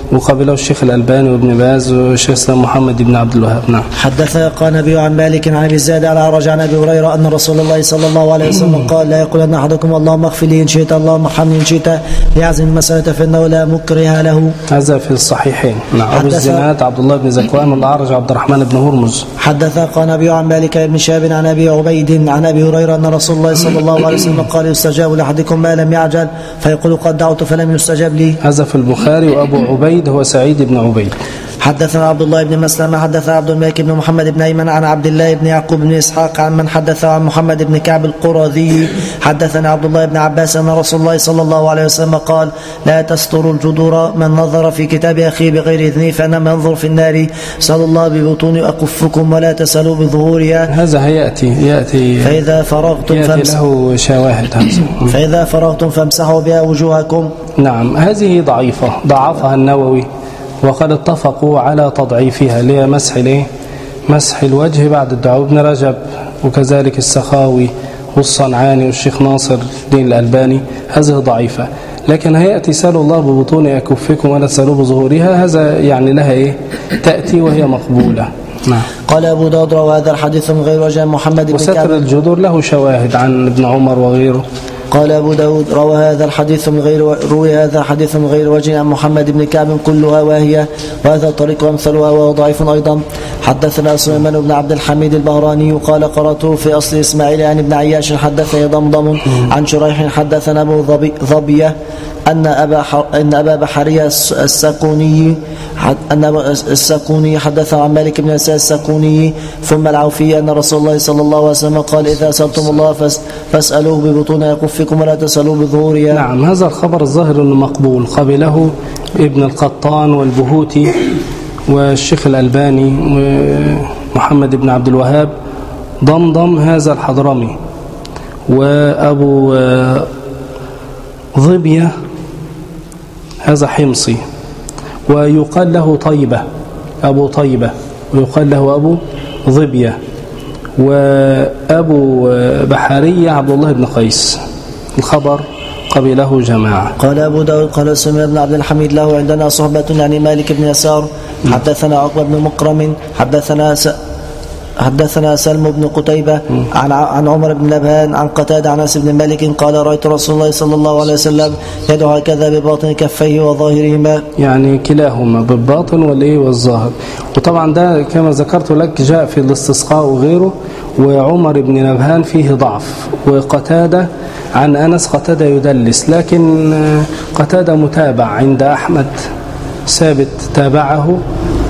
وقبله الشيخ الألباني وابن باز والشيخ الإسلام محمد بن عبد الوهاب. نعم. حدثنا قال نبي عن مالك عن ابي الزاد على اعرج عن ابي هريره ان رسول الله صلى الله عليه وسلم قال لا يقولن احدكم اللهم اغفر لي ان شئت اللهم ارحمني ان شئت ليعزم المساله فانه لا مكره له. هذا في الصحيحين. نعم. ابو الزناد عبد الله بن زكوان والاعرج عبد الرحمن بن هرمز. حدثنا قال نبي عن مالك بن شهاب عن ابي عبيد عن ابي هريره ان رسول الله صلى الله عليه وسلم قال يستجاب لاحدكم ما لم يعجل فيقول قد دعوت فلم يستجاب لي. هذا في البخاري. وابو عبيد هو سعيد بن عبيد. حدثنا عبد الله بن مسلمة حدثنا عبد الملك بن محمد بن أيمن عن عبد الله بن يعقوب بن إسحاق عن من حدث عن محمد بن كعب القرظي حدثنا عبد الله بن عباس أن رسول الله صلى الله عليه وسلم قال لا تستروا الجدور من نظر في كتاب أخيه بغير إذنه فإنما ينظر في النار صلى الله ببطون أكفكم ولا تسألوا بظهورها. هذا هيأتي يأتي فإذا فرغتم يأتي له شواهد. فإذا فرغتم فامسحوا بها وجوهكم. نعم. هذه ضعيفة ضعفها النووي وقد اتفقوا على تضعيفها اللي هي مسح الايه مسح الوجه بعد الدعاء. ابن رجب وكذلك السخاوي والصنعاني والشيخ ناصر الدين الألباني هذه ضعيفة. لكن هيأتي سألوا الله ببطون أكفكم ولا تسألوا بظهورها هذا يعني لها ايه تأتي وهي مقبولة. نعم. قال أبو داود روى هذا الحديث من غير وجه محمد بن كعب. وستر الجدور له شواهد عن ابن عمر وغيره. قال أبو داود روى هذا الحديث من غير روي هذا الحديث من غير وجه عن محمد بن كعب كلها وهي وهذا الطريق أمثلها وهو ضعيف أيضا. حدثنا سليمان بن عبد الحميد البهراني قال قرأته في أصل إسماعيل عن ابن عياش حدثني ضمضم عن شريح حدثنا أبو ظبية أن أبا أن أبا بحرية السكوني أن السكوني حدث عن مالك بن يسار السكوني ثم العوفي أن رسول الله صلى الله عليه وسلم قال إذا سألتم الله فاسألوه ببطون أكفكم ولا تسألوا بظهورها. نعم. هذا الخبر الظاهر أنه مقبول. قبله ابن القطان والبهوتي والشيخ الألباني ومحمد بن عبد الوهاب. ضمضم هذا الحضرمي وأبو ظبية هذا حمصي ويقال له طيبة أبو طيبة ويقال له أبو ظبية. وأبو بحرية عبد الله بن قيس. الخبر قبله جماعة. قال أبو داود قال سليمان بن عبد الحميد له عندنا صحبة يعني مالك بن يسار حدثنا عقبة بن مكرم حدثنا س... حدثنا سلم بن قتيبة عن عن عمر بن نبهان عن قتادة عن أنس بن مالك قال رأيت رسول الله صلى الله عليه وسلم يدعو هكذا بباطن كفيه وظاهرهما يعني كلاهما بالباطن والايه والظاهر. وطبعا ده كما ذكرت لك جاء في الاستسقاء وغيره. وعمر بن نبهان فيه ضعف. وقتادة عن أنس قتادة يدلس لكن قتادة متابع عند أحمد ثابت تابعه.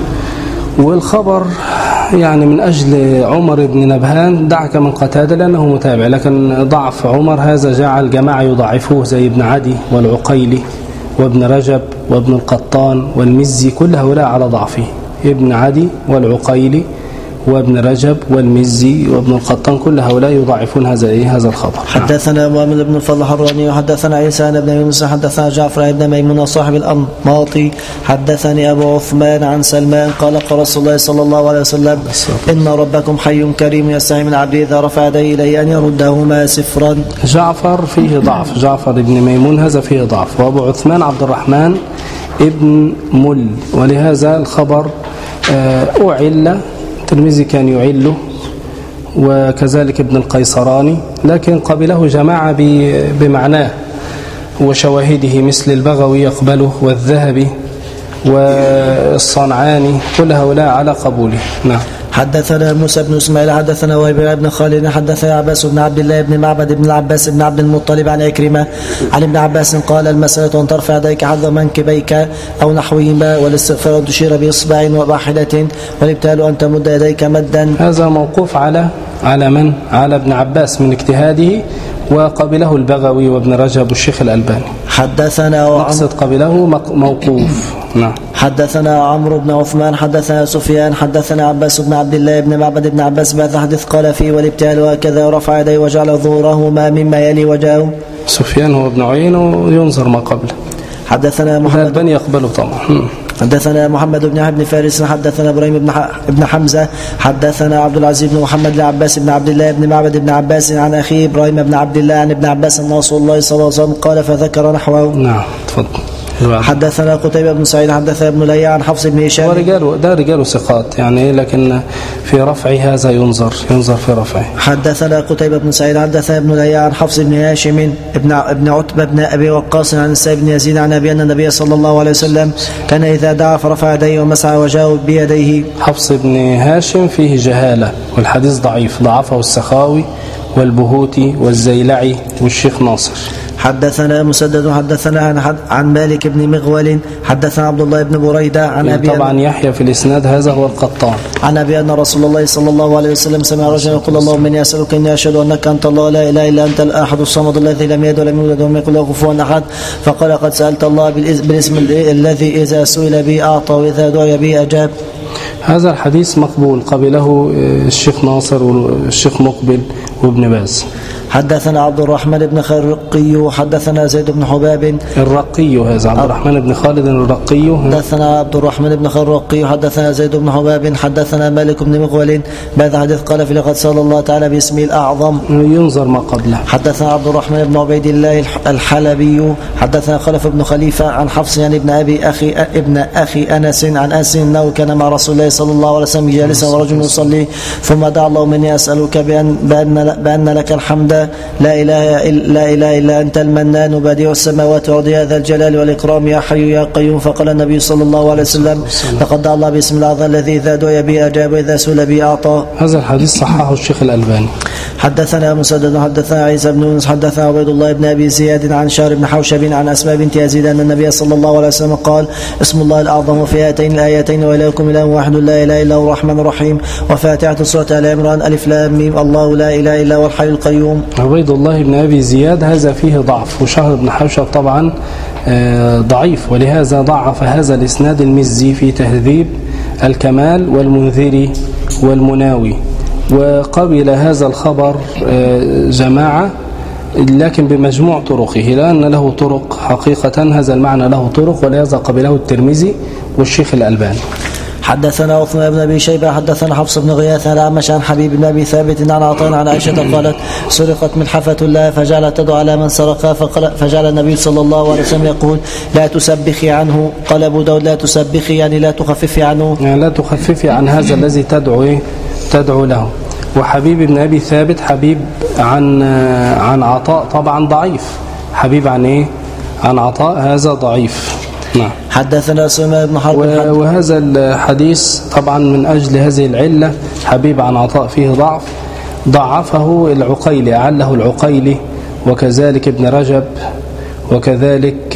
والخبر يعني من أجل عمر بن نبهان دعك من قتادة لأنه متابع. لكن ضعف عمر هذا جعل جماعة يضعفوه زي ابن عدي والعقيلي وابن رجب وابن القطان والمزي كل هؤلاء على ضعفه. ابن عدي والعقيلي وابن رجب والمزي وابن القطان كل هؤلاء يضاعفون هذا ايه هذا الخبر. حدثنا محمد بن الفضل الحراني وحدثنا عيسى بن يونس حدثنا جعفر بن ميمون صاحب الأنماطي حدثني أبو عثمان عن سلمان قال قال رسول الله صلى الله عليه وسلم إن ربكم حي كريم يستحي من عبده إذا رفع يديه إليه أن يردهما سفرا. جعفر فيه ضعف. جعفر بن ميمون هذا فيه ضعف. وأبو عثمان عبد الرحمن ابن مل ولهذا الخبر أعل. الترمذي كان يعله وكذلك ابن القيصراني لكن قبله جماعة بمعناه وشواهده مثل البغوي يقبله والذهبي والصنعاني كل هؤلاء على قبوله. نعم. حدثنا موسى بن اسماعيل حدثنا وهيب بن خالد حدثنا عباس بن عبد الله بن معبد بن العباس بن عبد المطلب عن عكرمة عن ابن عباس قال المسألة أن ترفع يديك حذو منكبيك أو نحوهما والاستغفار أن تشير بإصبع واحدة والابتال أن تمد يديك مدا. هذا موقوف على على من؟ على ابن عباس من اجتهاده وقبله البغوي وابن رجب والشيخ الألباني. حدثنا مقصد قبله موقوف. نعم. حدثنا عمرو بن عثمان حدثنا سفيان حدثنا عباس بن عبد الله بن معبد بن عباس بهذا حديث قال فيه والابتال وهكذا رفع يديه وجعل ظهورهما مما يلي وجهه. سفيان هو ابن عيينة وينظر ما قبله. حدثنا محمد بن يقبله طبعا. حدثنا محمد بن عبد فارس حدثنا ابراهيم بن ابن حمزه حدثنا عبد العزيز بن محمد لعباس بن عبد الله بن معبد بن عباس عن اخيه ابراهيم بن عبد الله عن ابن عباس ان رسول الله صلى الله عليه وسلم قال فذكر نحوه. نعم تفضل. حدثنا قتيبة بن سعيد حدثنا ابن لهيعة عن حفص بن هشام ورجال ده رجال ثقات يعني، لكن في رفع هذا ينظر ينظر في رفعه. حدثنا قتيبة بن سعيد حدثنا ابن لهيعة عن حفص بن هاشم ابن ابن عتبة بن أبي وقاص عن السائب بن يزيد عن أبي أن النبي صلى الله عليه وسلم كان إذا دعا فرفع يديه ومسح وجهه بيديه. حفص بن هاشم فيه جهالة والحديث ضعيف، ضعفه السخاوي والبهوتي والزيلعي والشيخ ناصر. حدثنا مسدد حدثنا عن, عن مالك بن مغول حدثنا عبد الله بن بريدة عن أبي طبعا يحيى في الإسناد هذا هو القطان عن أبي أن رسول الله صلى الله عليه وسلم سمع رجلا يقول اللهم إني أسألك إني أشهد أنك أنت الله لا إله إلا أنت الأحد الصمد الذي لم يلد ولم يولد ولم يكن له كفوا أحد. فقال قد سألت الله بالاسم الذي إذا سئل به أعطى وإذا دعي به أجاب. هذا الحديث مقبول، قبله الشيخ ناصر والشيخ مقبل وابن باز. حدثنا عبد الرحمن بن خرقي حدثنا زيد بن حباب الرقي، هذا عبد الرحمن بن خالد الرقي. حدثنا عبد الرحمن بن خرقي حدثنا زيد بن حباب حدثنا مالك بن مغول بهذا حديث قال في لقد سأل الله تعالى باسمه الأعظم ينظر ما قبله. حدثنا عبد الرحمن بن عبيد الله الحلبي حدثنا خلف بن خليفة عن حفص يعني ابن أبي أخي ابن أخي أنس عن أنس أنه كان مع رسول الله صلى الله عليه وسلم جالسا ورجل يصلي ثم دعا اللهم إني أسألك بأن, بأن, بأن لك الحمد لا إله إلا, إله إلا أنت المنان بديع السماوات والأرض ذا الجلال والإكرام يا حي يا قيوم. فقال النبي صلى الله عليه وسلم لقد دعا الله باسم الأعظم الذي إذا دعي به أجاب وإذا سئل به أعطى. هذا الحديث صححه الشيخ الألباني. حدثنا مسدد حدثنا عيسى بن يونس حدثنا عبيد الله بن أبي زياد عن شهر بن حوشب عن أسماء بنت يزيد أن النبي صلى الله عليه وسلم قال اسم الله الأعظم في هاتين الآيتين وإلهكم إله واحد لا إله إلا هو الرحمن الرحيم وفاتحة سورة آل عمران ألف لام ميم الله لا إله إلا هو الحي القيوم. عبيد الله بن أبي زياد هذا فيه ضعف، وشهر بن حوشب طبعا ضعيف، ولهذا ضعف هذا الإسناد المزي في تهذيب الكمال والمنذري والمناوي. وقبل هذا الخبر جماعة لكن بمجموع طرقه، لأن له طرق حقيقة، هذا المعنى له طرق، ولهذا قبله الترمذي والشيخ الألباني. حدثنا عثمان بن أبي شيبة حدثنا حفص بن غياث عن الأعمش عن حبيب بن أبي ثابت عن عطاء عن عائشة قالت سرقت ملحفة لها فجعلت تدعو على من سرقها فجعل النبي صلى الله عليه وسلم يقول لا تسبخي عنه. قال أبو داود لا تسبخي يعني لا تخففي عنه، يعني لا تخففي عن هذا الذي تدعو تدعو له. وحبيب بن أبي ثابت حبيب عن عن عطاء طبعا ضعيف، حبيب عن ايه؟ عن عطاء، هذا ضعيف. نعم. حدثنا سليمان بن حرب وهذا الحديث طبعا من أجل هذه العلة حبيب عن عطاء فيه ضعف، ضعفه العقيلي، أعله العقيلي، وكذلك ابن رجب، وكذلك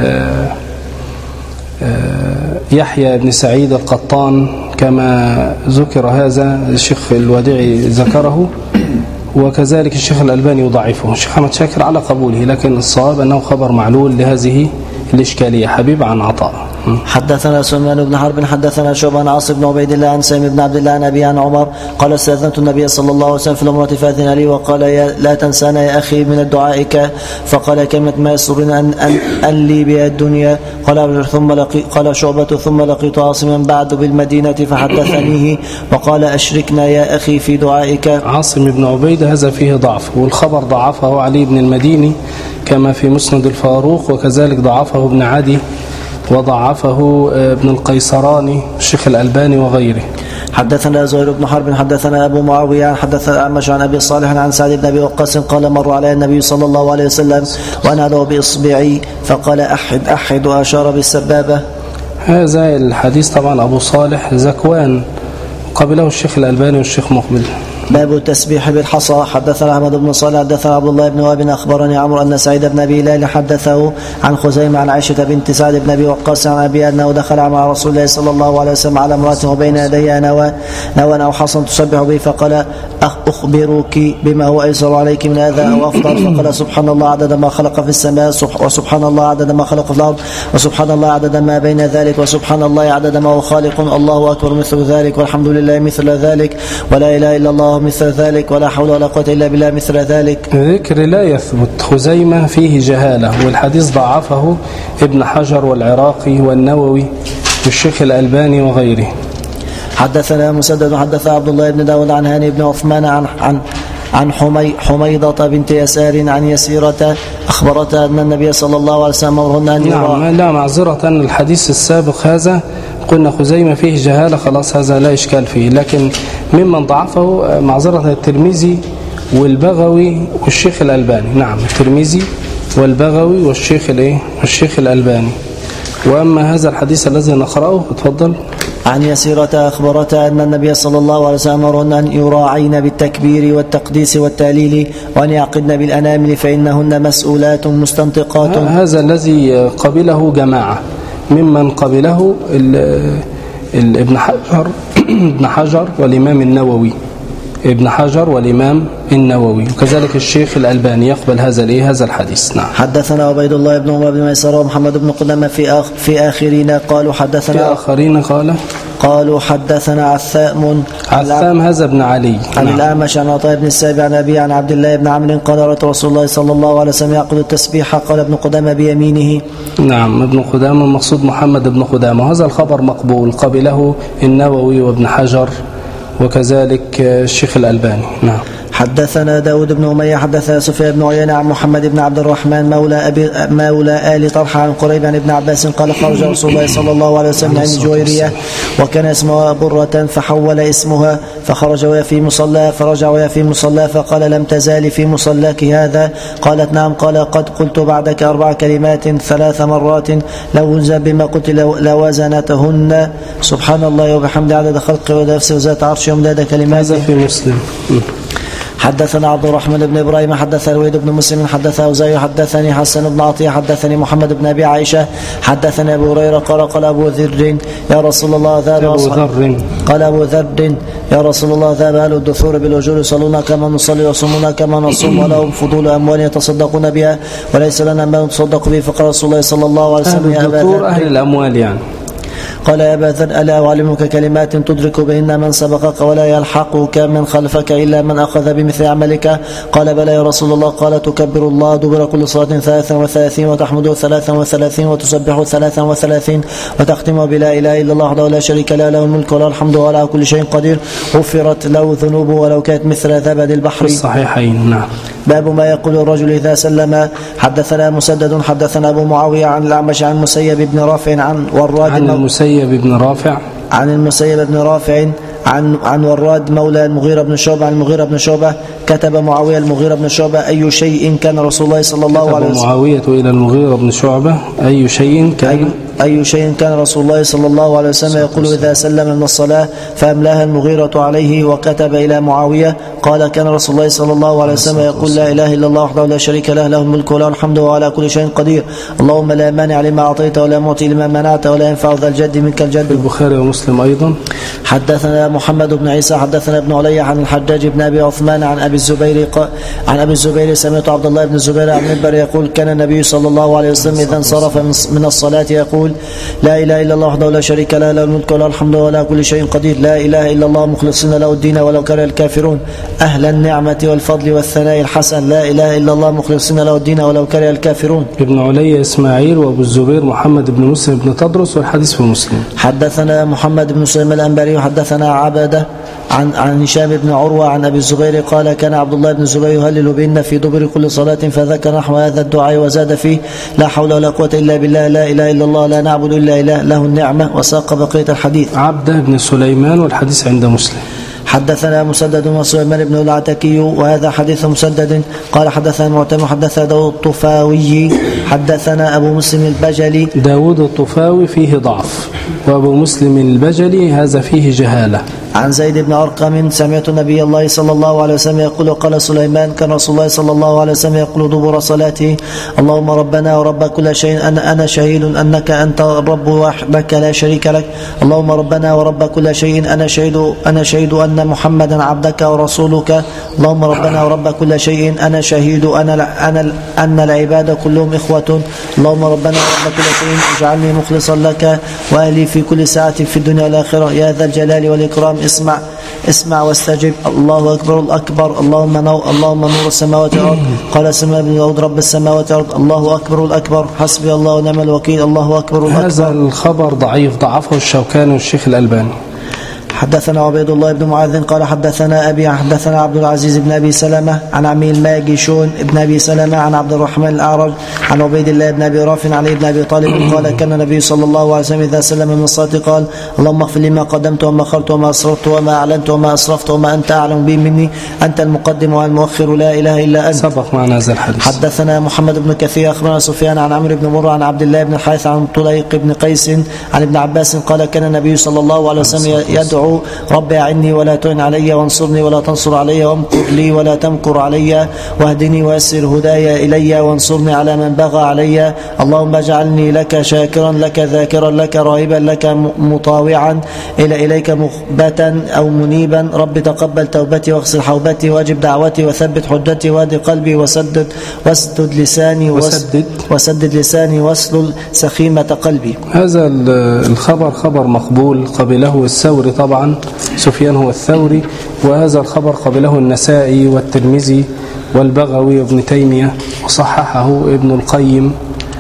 يحيى بن سعيد القطان كما ذكر هذا الشيخ الوديعي ذكره، وكذلك الشيخ الألباني يضعفه. الشيخ أحمد شاكر على قبوله، لكن الصواب أنه خبر معلول لهذه الإشكالية، حبيب عن عطاء. حدثنا سليمان بن حرب حدثنا شعبة عن عاصم بن عبيد الله عن سالم بن عبد الله عن أبي عن عمر قال استأذنت النبي صلى الله عليه وسلم في العمرة فأذن لي وقال يا لا تنسانا يا أخي من دعائك، فقال كلمة ما يسرنا أن, أن, أن لي بها الدنيا. قال ثم لقي قال شعبة ثم لقيت عاصما بعد بالمدينة فحدثنيه وقال أشركنا يا أخي في دعائك. عاصم بن عبيد هذا فيه ضعف، والخبر ضعفه علي بن المديني كما في مسند الفاروق، وكذلك ضعفه ابن عدي وضعفه ابن القيصراني الشيخ الألباني وغيره. حدثنا زهير بن حرب حدثنا أبو معاوية حدثنا الأعمش عن أبي صالح عن سعد بن أبي وقاص قال مر علي النبي صلى الله عليه وسلم وأنا أدعو بإصبعي فقال أحد أحد وأشار بالسبابة. هذا الحديث طبعا أبو صالح زكوان، قبله الشيخ الألباني والشيخ مقبل. باب التسبيح بالحصى. حدثنا أحمد بن صالح حدثنا عبد الله بن وهب أخبرني عمرو أن سعيد بن أبي هلال حدثه عن خزيمة عن عائشة بنت سعد بن أبي وقاص عن أبي أنه دخل مع رسول الله صلى الله عليه وسلم على امرأة وبين يديها نوى نوى أو حصى تسبح به فقال أخبرك بما هو أيسر عليك من هذا أو أفضل؟ فقال سبحان الله عدد ما خلق في السماء وسبحان الله عدد ما خلق في الأرض وسبحان الله عدد ما بين ذلك وسبحان الله عدد ما هو خالق، الله أكبر مثل ذلك والحمد لله مثل ذلك ولا إله إلا الله مثل ذلك ولا حول ولا قوة إلا بالله مثل ذلك. ذكر لا يثبت، خزيمة فيه جهالة، والحديث ضعفه ابن حجر والعراقي والنووي والشيخ الألباني وغيره. حدثنا مسدد حدثنا عبد الله بن داود عن هاني بن عثمان عن عن عن حمي حميضة بنت يسار عن يسيرة أخبرتها أن النبي صلى الله عليه وسلم أمرهن أن يراعين. نعم لا معذرة، الحديث السابق هذا قلنا خزيمة فيه جهالة، خلاص هذا لا إشكال فيه، لكن ممن ضعفه معذرة الترمذي والبغوي والشيخ الألباني. نعم الترمذي والبغوي والشيخ الايه والشيخ الألباني. وأما هذا الحديث الذي نقرأه اتفضل. عن يسيرة أخبرتها أن النبي صلى الله عليه وسلم أمرهن أن يراعين بالتكبير والتقديس والتهليل وأن يعقدن بالأنامل فإنهن مسؤولات مستنطقات. هذا الذي قبله جماعة ممن قبله ال ال ابن حجر ابن حجر والإمام النووي ابن حجر والإمام النووي، وكذلك الشيخ الألباني يقبل هذا الايه هذا الحديث. نعم. حدثنا عبيد الله بن عمر بن ميسرة ومحمد بن قدامة في آخ في آخرين قالوا حدثنا في آخرين قال قالوا حدثنا عثام عثام هذا ابن علي عن نعم. الأعمش عن عطاء بن السائب عن أبي عن عبد الله بن عمرو قال رأيت رسول الله صلى الله عليه وسلم يعقد التسبيح. قال ابن قدامة بيمينه. نعم ابن قدامة المقصود محمد بن قدامة، وهذا الخبر مقبول قبله النووي وابن حجر وكذلك الشيخ الألباني. نعم. حدثنا داود بن أمية حدثنا سفيان بن عيينة عن محمد بن عبد الرحمن مولى أبي مولى آل طلحة عن قريب عن ابن عباس قال خرج رسول الله صلى الله عليه وسلم عن جويرية وكان اسمها برة فحول اسمها فخرج وهي في مصلى فرجع وهي في مصلى فقال لم تزالي في مصلاك هذا؟ قالت نعم. قال قد قلت بعدك أربع كلمات ثلاث مرات لو وزن بما قلت لوزنتهن سبحان الله وبحمده عدد خلقه ونفسه وذات عرشه ومداد كلماته. هذا في مسلم. حدثنا عبد الرحمن بن إبراهيم حدثنا الوليد بن مسلم حدثنا أوزاعي حدثني حسن بن عطية حدثني محمد بن أبي عائشة حدثني أبو هريرة قال قال أبو ذر يا رسول الله ذهب أبو ذر قال أبو ذر يا رسول الله ذهب أهل الدثور بالأجور يصلون كما نصلي ويصومون كما نصوم ولهم فضول أموال يتصدقون بها وليس لنا ما نتصدق به. فقال رسول الله صلى الله عليه وسلم أهل الدثور أهل الأموال يعني. قال يا أبا ذر ألا أعلمك كلمات تدرك بهن من سبقك ولا يلحقك من خلفك إلا من أخذ بمثل عملك؟ قال بلى يا رسول الله. قال تكبر الله دبر كل صلاة ثلاثا وثلاثين وتحمده ثلاثا وثلاثين وتسبحه ثلاثا وثلاثين وتختم بلا إله إلا الله وحده لا شريك له له الملك وله الحمد وهو على كل شيء قدير غفرت له ذنوبه ولو كانت مثل زبد البحر. الصحيحين. نعم. باب ما يقول الرجل إذا سلم. حدثنا مسدد حدثنا أبو معاوية عن الأعمش عن المسيب بن رافع عن وراد عن المسيب بن رافع عن المسيب بن رافع عن عن وراد مولى المغيرة بن شعبة عن المغيرة بن شعبة كتب معاوية المغيرة بن شعبة أي شيء كان رسول الله صلى الله عليه وسلم معاوية إلى المغيرة بن شعبة أي شيء كان أي أي شيء كان رسول الله صلى الله عليه وسلم يقول إذا سلم من الصلاة فأملاها المغيرة عليه. وكتب إلى معاوية قال كان رسول الله صلى الله عليه وسلم يقول لا إله إلا الله وحده لا شريك له له الملك وله الحمد وهو على كل شيء قدير اللهم لا مانع لما أعطيت ولا معطي لما منعت ولا ينفع ذا الجد منك الجد. البخاري ومسلم أيضا. حدثنا محمد بن عيسى حدثنا ابن علي عن الحجاج بن أبي عثمان عن أبي الزبير عن أبي الزبير سمعت عبد الله بن الزبير عن منبر يقول كان النبي صلى الله عليه وسلم إذا انصرف من الصلاة يقول لا إله إلا الله وحده لا شريك له له الملك وله الحمد ولا كل شيء قدير لا إله إلا الله مخلصين له الدين ولو كره الكافرون أهل النعمة والفضل والثناء الحسن لا إله إلا الله مخلصين له الدين ولو كره الكافرون. ابن علي إسماعيل وأبو الزبير محمد بن مسلم بن تدرس والحديث في مسلم. حدثنا محمد بن سليمان الأنباري وحدثنا عبده عن عن هشام بن عروة عن أبي الزبير قال كان عبد الله بن الزبير يهلل بهن في دبر كل صلاة فذكر نحو هذا الدعاء وزاد فيه لا حول ولا قوة إلا بالله لا إله إلا الله لا نعبد إلا إله له النعمة وساق بقية الحديث. عبده بن سليمان والحديث عند مسلم. حدثنا مسدد وسليمان بن العتكي وهذا حديث مسدد قال حدثنا معتمر حدثنا داود الطفاوي حدثنا أبو مسلم البجلي. داود الطفاوي فيه ضعف وأبو مسلم البجلي هذا فيه جهالة. عن زيد بن أرقم سمعت النبي الله صلى الله عليه وسلم يقول قال سليمان كان رسول الله صلى الله عليه وسلم يقول دبر صلاته اللهم ربنا ورب كل شيء أنا, أنا شهيد أنك أنت الرب وحدك لا شريك لك اللهم ربنا ورب كل شيء أنا شهيد أنا شهيد أن محمدا عبدك ورسولك اللهم ربنا ورب كل شيء أنا شهيد أنا أنا أن العباد كلهم إخوة اللهم ربنا ورب كل شيء اجعلني مخلصا لك وأهلي في كل ساعة في الدنيا والآخرة يا ذا الجلال والإكرام اسمع اسمع واستجب الله أكبر الأكبر اللهم نور اللهم نور السماوات والأرض قال سمع بن داود رب السماوات والأرض الله أكبر الأكبر حسبي الله ونعم الوكيل الله أكبر الأكبر. هذا الخبر ضعيف ضعفه الشوكاني والشيخ الألباني. حدثنا عبيد الله بن معاذ قال حدثنا أبي حدثنا عبد العزيز بن أبي سلمة عن عمي الماجشون بن أبي سلمة عن عبد الرحمن الأعرج عن عبيد الله بن أبي رافع عن ابن أبي طالب قال كان النبي صلى الله عليه وسلم إذا سلم من الصلاة قال اللهم اغفر لي ما قدمت وما أخرت وما أسررت وما أعلنت وما أسرفت وما أنت أعلم به مني أنت المقدم والمؤخر لا إله إلا أنت. سبق معنا هذا الحديث. حدثنا محمد بن كثير أخبرنا سفيان عن عمرو بن مرة عن عبد الله بن الحارث عن طليق بن قيس عن ابن عباس قال كان النبي صلى الله عليه وسلم يدعو رب أعني ولا تعن علي وانصرني ولا تنصر علي وامكر لي ولا تمكر علي واهدني ويسر هدايا إلي وانصرني على من بغى علي اللهم اجعلني لك شاكرا لك ذاكرا لك راهبا لك مطاوعا إلى إليك مخبتا أو منيبا رب تقبل توبتي واغسل حوبتي واجب دعوتي وثبت حجتي وادي قلبي وسدد واسدد لساني وسدد, وسدد لساني واسلل سخيمة قلبي. هذا الخبر خبر مقبول قبله الثوري طبعا سفيان هو الثوري وهذا الخبر قبله النسائي والترمذي والبغوي وابن تيمية وصححه ابن القيم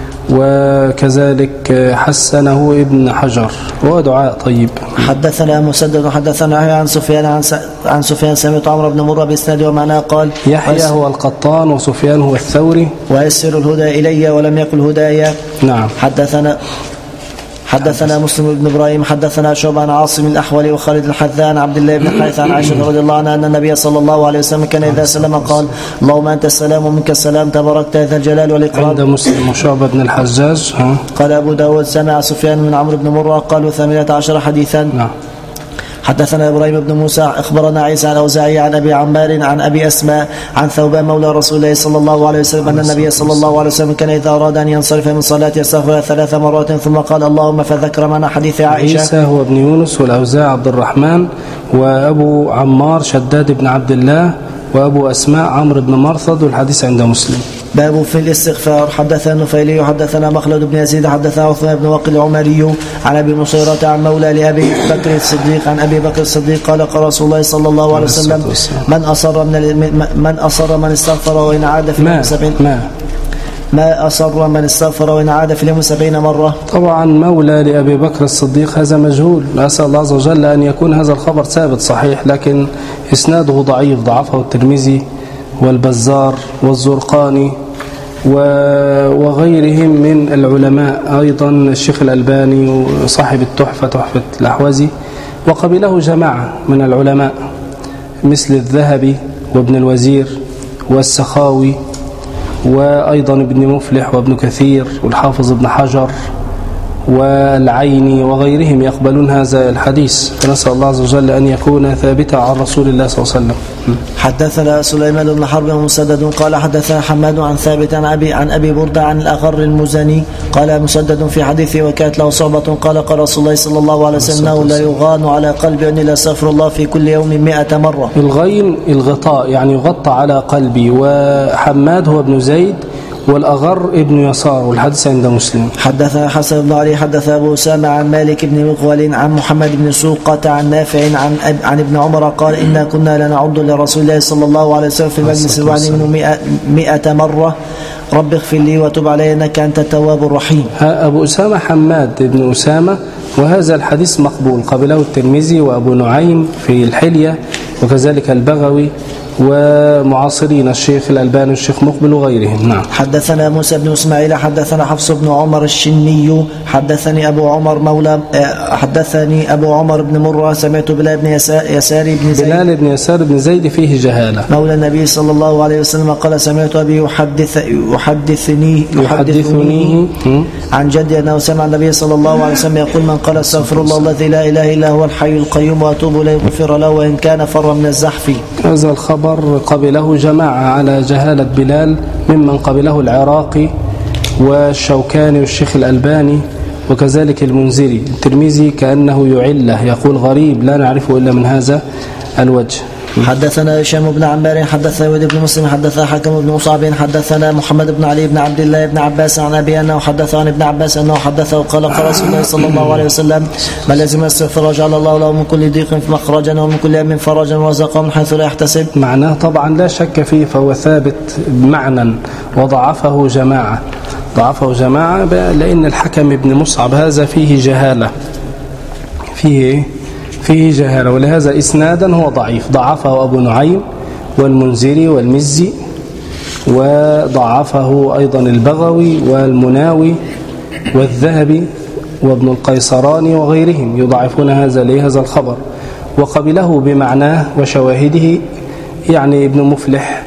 وكذلك حسنه ابن حجر وهو دعاء طيب. حدثنا مسدد حدثنا عن سفيان عن, عن سفيان سمعت عمرو بن مرة بإسناد ومعناه قال يحيى هو القطان وسفيان هو الثوري ويسر الهدى إلي ولم يقل هدايا. نعم. حدثنا حدثنا مسلم بن إبراهيم حدثنا شعبة عن عاصم الأحولي وخالد الحذان عبد الله بن حارث عن عائشة رضي الله عنها أن النبي صلى الله عليه وسلم كان إذا سلم قال اللهم أنت السلام ومنك السلام تباركت ذا الجلال والإكرام. عند مسلم وشعبة بن الحجاج. ها. قال أبو داود سمع سفيان من عمرو بن مرة قالوا ثمانية عشر حديثا. نعم. حدثنا إبراهيم بن موسى أخبرنا عيسى عن أوزاعي عن أبي عمار عن أبي أسماء عن ثوبان مولى رسول الله صلى الله عليه وسلم أن النبي صلى الله عليه وسلم كان إذا أراد أن ينصرف من صلاة يستغفر ثلاث مرات ثم قال اللهم فذكر معنا حديث عائشة. عيسى هو ابن يونس والأوزاعي عبد الرحمن وأبو عمار شداد بن عبد الله وأبو أسماء عمرو بن مرثد والحديث عند مسلم. باب في الاستغفار. حدثنا النفيلي حدثنا مخلد بن يزيد حدثنا عثمان بن وقل العمري عن ابي مصيرة عن مولى لابي بكر الصديق عن ابي بكر الصديق قال قال رسول الله صلى الله عليه وسلم من اصر من من اصر من استغفر وان عاد في اليوم سبعين ما ما اصر من استغفر وان عاد في اليوم سبعين مرة. طبعا مولى لابي بكر الصديق هذا مجهول نسأل الله عز وجل ان يكون هذا الخبر ثابت صحيح لكن اسناده ضعيف ضعفه الترمذي والبزار والزرقاني وغيرهم من العلماء أيضا الشيخ الألباني وصاحب التحفة تحفة الأحوازي وقبله جماعة من العلماء مثل الذهبي وابن الوزير والسخاوي وأيضا ابن مفلح وابن كثير والحافظ ابن حجر والعيني وغيرهم يقبلون هذا الحديث فنسأل الله عز وجل أن يكون ثابتا عن رسول الله صلى الله عليه وسلم. حدثنا سليمان بن حرب ومسدد قال حدثنا حماد عن ثابت عن أبي, عن أبي بردة عن الأغر المزني قال مسدد في حديثه وكانت له صعبة قال قال رسول الله صلى الله عليه وسلم لا يغان على قلبي أني لا أستغفر الله في كل يوم مئة مرة. الغين الغطاء يعني يغطى على قلبي وحماد هو ابن زيد والأغر ابن يسار والحديث عند مسلم. حدثنا حسن بن علي حدث أبو أسامة عن مالك بن مغول عن محمد بن سوقة عن نافع عن عن ابن عمر قال إنا كنا لنعد لرسول الله صلى الله عليه وسلم في مجلس الوعد منه مئة مرة رب اغفر لي وتب علي إنك أنت التواب الرحيم. أبو أسامة حماد بن أسامة وهذا الحديث مقبول قبله الترمذي وأبو نعيم في الحلية وكذلك البغوي ومعاصرين الشيخ الألباني والشيخ مقبل وغيرهم. نعم. حدثنا موسى بن إسماعيل حدثنا حفص بن عمر الشني حدثني أبو عمر مولى حدثني أبو عمر بن مرة سمعت بلال بن يسار بن زيد بلال بن يسار بن زيد فيه جهالة مولى النبي صلى الله عليه وسلم قال سمعت أبي يحدث يحدثني يحدثني عن جدي أنه سمع النبي صلى الله عليه وسلم يقول من قال استغفر الله الذي لا إله إلا هو الحي القيوم وأتوب إليه غفر له وإن كان فر من الزحف. هذا الخبر قبله جماعة على جهالة بلال ممن قبله العراقي والشوكاني والشيخ الألباني وكذلك المنذري. الترمذي كأنه يعله يقول غريب لا نعرفه إلا من هذا الوجه. حدثنا هشام بن عمار حدثنا وليد بن مسلم حدثنا حكم بن مصعب حدثنا محمد بن علي بن عبد الله بن عباس عن أبي أنه حدث عن ابن عباس أنه حدثه قال قال رسول الله صلى الله عليه وسلم من لازم يستغفر جعل الله له من كل ضيق مخرجا ومن كل هم فرجا ورزقه من حيث لا يحتسب. معناه طبعا لا شك فيه فهو ثابت بمعنى وضعفه جماعة ضعفه جماعة لأن الحكم بن مصعب هذا فيه جهالة فيه فيه جهالة، ولهذا إسنادا هو ضعيف، ضعفه أبو نعيم والمنذري والمزي، وضعفه أيضا البغوي والمناوي والذهبي وابن القيصراني وغيرهم يضعفون هذا لهذا الخبر. وقبله بمعناه وشواهده يعني ابن مفلح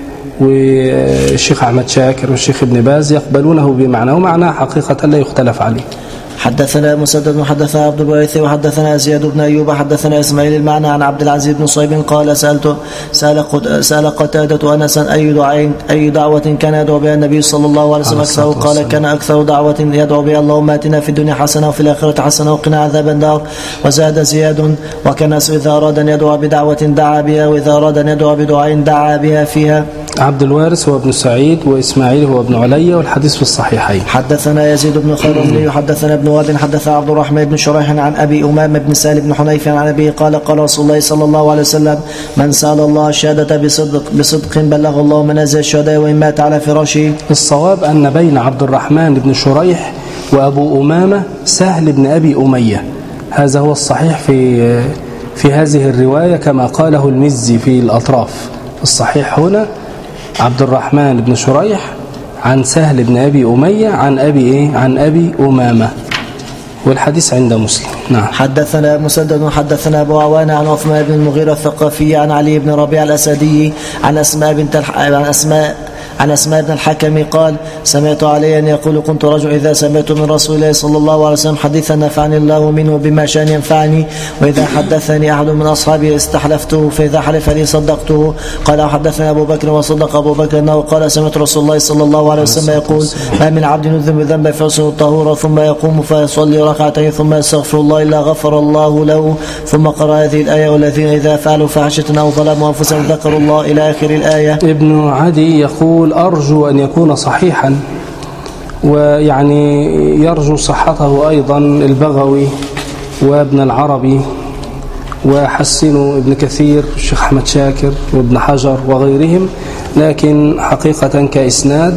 والشيخ أحمد شاكر والشيخ ابن باز يقبلونه بمعناه، ومعناه حقيقة لا يختلف عليه. حدثنا مسدد حدثنا عبد الوارث وحدثنا زياد بن أيوب حدثنا إسماعيل المعنى عن عبد العزيز بن صيب قال سألت سأل, سأل قتادة أنسا أي دعاء أي دعوة كان يدعو بها النبي صلى الله عليه وسلم أكثر؟ قال كان أكثر دعوة يدعو بها اللهم آتنا في الدنيا حسنة وفي الآخرة حسنة وقنا عذاب النار. وزاد زياد وكان إذا أراد أن يدعو بدعوة دعا بها وإذا أراد أن يدعو بدعاء دعا بها فيها. عبد الوارث هو ابن سعيد وإسماعيل هو ابن علي والحديث في الصحيحين. حدثنا يزيد بن خير حدثنا ابن وهب حدثنا عبد الرحمن بن شريح عن أبي أمامة بن سالم بن حنيف عن أبيه قال قال رسول الله صلى الله عليه وسلم من سأل الله الشهادة بصدق بصدق بلغ الله منازل الشهداء وإن مات على فراشه. الصواب أن بين عبد الرحمن بن شريح وأبو أمامة سهل بن أبي أمية، هذا هو الصحيح في في هذه الرواية كما قاله المزي في الأطراف. الصحيح هنا عبد الرحمن بن شريح عن سهل بن أبي أمية عن أبي إيه؟ عن أبي أمامة، والحديث عند مسلم. نعم. حدثنا مسدد حدثنا أبو عوان عن عثمان بن المغيرة الثقفي عن علي بن ربيع الأسدي عن أسماء بنت الح... عن أسماء عن أسماء بن الحكم قال سمعت عليا يقول كنت رجل إذا سمعت من رسول الله صلى الله عليه وسلم حديثا نفعني الله منه بما شان ينفعني، وإذا حدثني أحد من أصحابي استحلفته فإذا حلف لي صدقته. قال حدثنا أبو بكر وصدق أبو بكر أنه قال سمعت رسول الله صلى الله عليه وسلم يقول ما من عبد يذنب ذنبا فيصل الطهور ثم يقوم فيصلي ركعتين ثم يستغفر الله إلا غفر الله له. ثم قرأ هذه الآية والذين إذا فعلوا فاحشة أو ظلموا أنفسهم ذكروا الله إلى آخر الآية. ابن عدي يقول أرجو أن يكون صحيحا، ويعني يرجو صحته أيضا البغوي وابن العربي وحسنوا ابن كثير الشيخ أحمد شاكر وابن حجر وغيرهم، لكن حقيقة كإسناد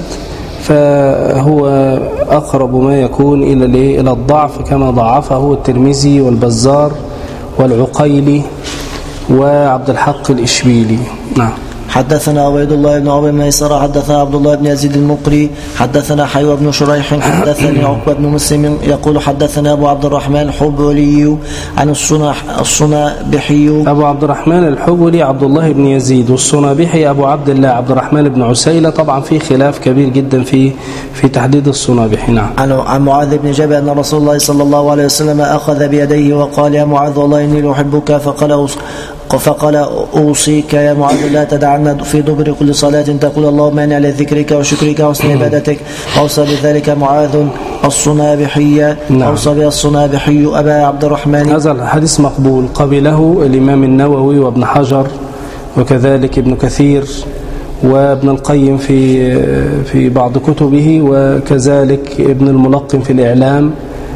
فهو أقرب ما يكون إلى إلى الضعف كما ضعفه الترمذي والبزار والعقيلي وعبد الحق الإشبيلي. نعم. حدثنا عبيد الله بن عمرو بن ميسرة حدثنا عبد الله بن يزيد المقري حدثنا حيوى بن شريح حدثني عقبة بن مسلم يقول حدثنا أبو عبد الرحمن الحبولي عن الصنابحي. أبو عبد الرحمن الحبولي عبد الله بن يزيد، والصنابحي أبو عبد الله عبد الرحمن بن عسيلة. طبعا في خلاف كبير جدا في في تحديد الصنابحي. نعم. عن معاذ بن جبل أن رسول الله صلى الله عليه وسلم أخذ بيديه وقال يا معاذ والله إني لأحبك، فقال فقال أوصيك يا معاذ لا تدعنا في دبر كل صلاة تقول اللهم إني على ذكرك وشكرك وحسن عبادتك. أوصى بذلك معاذ الصنابحي. أوصى بها الصنابحي أبا عبد الرحمن. هذا الحديث مقبول، قبله الإمام النووي وابن حجر وكذلك ابن كثير وابن القيم في في بعض كتبه، وكذلك ابن الملقن في الإعلام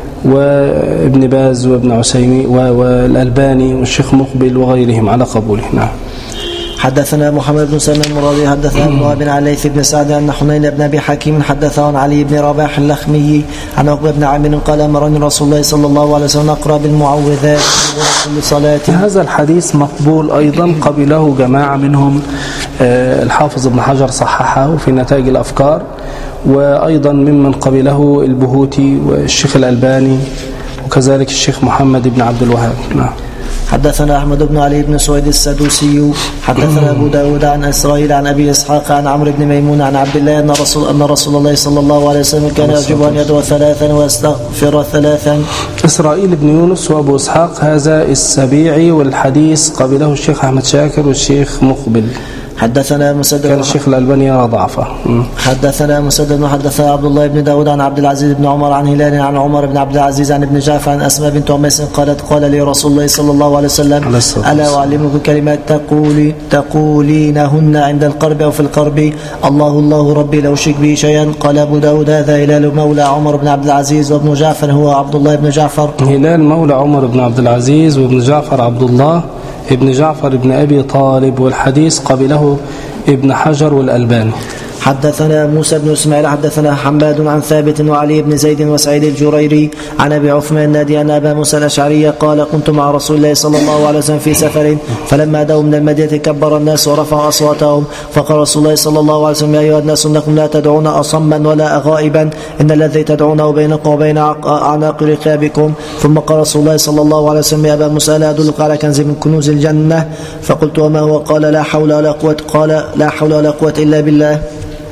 وابن باز وابن عثيمين والألباني والشيخ مقبل وغيرهم على قبوله. نعم. حدثنا محمد بن سلمة المرادي حدثنا ابن وهب عن ليث بن سعد أن حنين بن أبي حكيم حدثه عن علي بن رباح اللخمي عن عقبة بن عامر قال أمرني رسول الله صلى الله عليه وسلم أقرأ بالمعوذات في كل صلاة. هذا الحديث مقبول أيضا، قبله جماعة منهم الحافظ ابن حجر صححه في نتائج الأفكار، وأيضا ممن قبله البهوتي والشيخ الألباني وكذلك الشيخ محمد بن عبد الوهاب. نعم. حدثنا أحمد بن علي بن سويد السدوسي حدثنا أبو داود عن إسرائيل عن أبي إسحاق عن عمرو بن ميمون عن عبد الله أن رسول, أن رسول الله صلى الله عليه وسلم كان يجب أن يدعو ثلاثا ويستغفر ثلاثا. إسرائيل بن يونس وأبو إسحاق هذا السبيعي، والحديث قبله الشيخ أحمد شاكر والشيخ مقبل. حدثنا مسدد كان الشيخ الألباني يرى ضعفه. حدثنا مسدد حدثنا عبد الله بن داود عن عبد العزيز بن عمر عن هلال عن عمر بن عبد العزيز عن ابن جعفر عن أسماء بنت عميس قالت قال لي رسول الله صلى الله عليه وسلم ألا أعلمك كلمات تقولي تقولينهن عند القرب أو في القرب الله الله ربي لو شك بي شيئا. قال أبو داود هذا هلال مولى عمر بن عبد العزيز وابن جعفر هو عبد الله بن جعفر. هلال مولى عمر بن عبد العزيز وابن جعفر عبد الله ابن جعفر ابن أبي طالب، والحديث قبله ابن حجر والألباني. حدثنا موسى بن اسماعيل حدثنا حماد عن ثابت وعلي بن زيد وسعيد الجريري عن ابي عثمان النادي ان ابا موسى الاشعري قال كنت مع رسول الله صلى الله عليه وسلم في سفر فلما دوا من المدينه كبر الناس ورفعوا اصواتهم فقال رسول الله صلى الله عليه وسلم يا ايها الناس انكم لا تدعون اصما ولا غائبا ان الذي تدعونه بينكم وبين اعناق رقابكم. ثم قال رسول الله صلى الله عليه وسلم يا ابا موسى لا ادلك على كنز من كنوز الجنه؟ فقلت وما هو؟ قال لا حول ولا قوه قال لا حول ولا قوه الا بالله.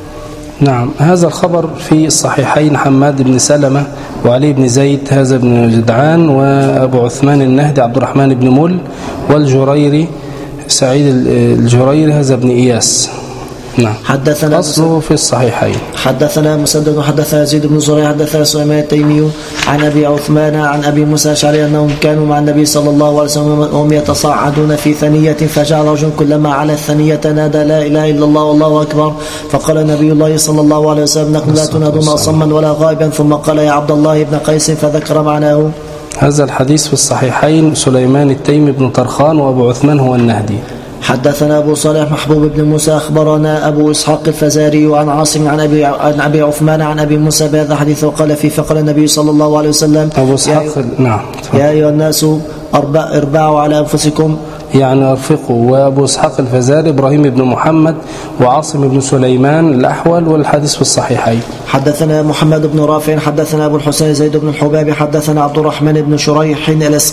نعم. هذا الخبر في الصحيحين حماد بن سلمة وعلي بن زيد هذا بن جدعان وأبو عثمان النهدي عبد الرحمن بن مل والجريري سعيد الجريري هذا بن إياس. نعم. حدثنا أصله في الصحيحين. حدثنا مسدد وحدثنا يزيد بن زريع حدثنا سليمان التيمي عن أبي عثمان عن أبي موسى الأشعري أنهم كانوا مع النبي صلى الله عليه وسلم وهم يتصاعدون في ثنية فجعل رجل كلما على الثنية نادى لا إله إلا الله والله أكبر. فقال نبي الله صلى الله عليه وسلم انكم لا تنادون أصما ولا غائبا. ثم قال يا عبد الله بن قيس فذكر معناه. هذا الحديث في الصحيحين سليمان التيمي بن طرخان وأبو عثمان هو النهدي. حدثنا أبو صالح محبوب بن موسى أخبرنا أبو إسحاق الفزاري عن عاصم عن أبي عن أبي عثمان عن أبي موسى بهذا الحديث وقال فيه فقال النبي صلى الله عليه وسلم أبو إسحاق نعم يا أيها الناس أربع اربعوا على أنفسكم يعني ارفقوا. وأبو إسحاق الفزاري إبراهيم بن محمد وعاصم بن سليمان الأحول والحديث في الصحيحين. حدثنا محمد بن رافع حدثنا أبو الحسين زيد بن الحباب حدثنا عبد الرحمن بن شريح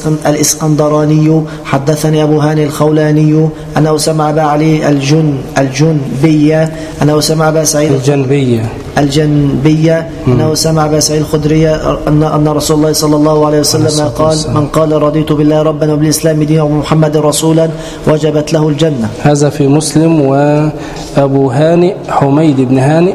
الإسكندراني حدثني أبو هاني الخولاني أنه سمع أبا علي الجن الجنبية أنه سمع أبا سعيد الجنبية الجنبية أنه سمع أبا سعيد الخدري أن أن رسول الله صلى الله عليه وسلم قال من قال رضيت بالله ربا وبالإسلام دينا ومحمد رسولا وجبت له الجنة. هذا في مسلم. وأبو هانئ حميد بن هانئ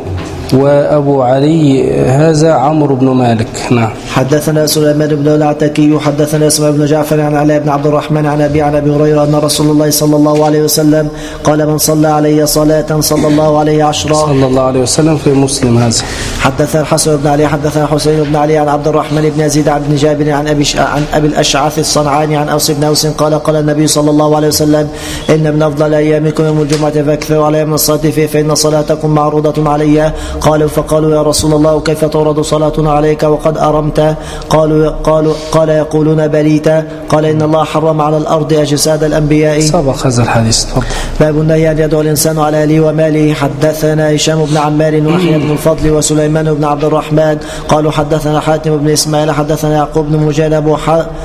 وأبو علي هذا عمرو بن مالك. نعم. حدثنا سليمان بن العتكي حدثنا اسماعيل بن جعفر عن علاء بن عبد الرحمن عن أبي عن أبي هريرة أن رسول الله صلى الله عليه وسلم قال من صلى علي صلاة صلى الله عليه عشرا. صلى الله عليه وسلم في مسلم. هذا حدثنا الحسن بن علي حدثنا حسين بن علي عن عبد الرحمن بن يزيد عن جابر عن أبي عن أبي الأشعث الصنعاني عن أوس بن أوس قال قال النبي صلى الله عليه وسلم إن من أفضل أيامكم يوم الجمعة فاكثروا علي من الصلاة فيه فإن صلاتكم معروضة علي. قالوا فقالوا يا رسول الله كيف تعرض صلاتنا عليك وقد أرمت؟ قالوا قالوا قال يقولون بليت. قال إن الله حرم على الأرض أجساد الأنبياء. سبق هذا الحديث. باب النهي أن يدعو الإنسان على أهله وماله. حدثنا هشام بن عمار ويحيى بن الفضل وسليمان بن عبد الرحمن قالوا حدثنا حاتم بن إسماعيل حدثنا يعقوب بن مجال أبو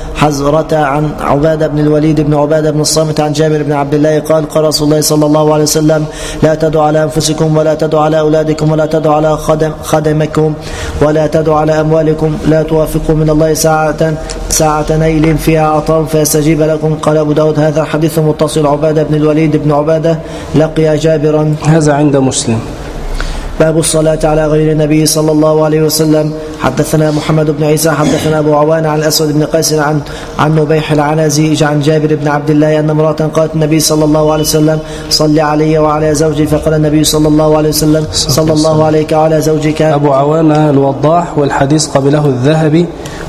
حزرة عن عبادة بن الوليد بن عبادة بن الصامت عن جابر بن عبد الله قال قال رسول الله صلى الله عليه وسلم لا تدعوا على أنفسكم ولا تدعوا على أولادكم ولا تدعوا على خدم خدمكم ولا تدعوا على أموالكم لا توافقوا من الله ساعة ساعة نيل فيها عطاء فيستجيب لكم. قال أبو داود هذا حديث متصل عبادة بن الوليد بن عبادة لقي جابرا. هذا عند مسلم. باب الصلاة على غير النبي صلى الله عليه وسلم. حدثنا محمد بن عيسى حدثنا أبو عوان عن الأسود بن قيس عن عن نبيح العنزي عن جابر بن عبد الله أن امرأة قالت النبي صلى الله عليه وسلم صل علي وعلى زوجي فقال النبي صلى الله عليه وسلم صلى الله عليك وعلى زوجك. أبو عوان الوضاح والحديث قبله الذهبي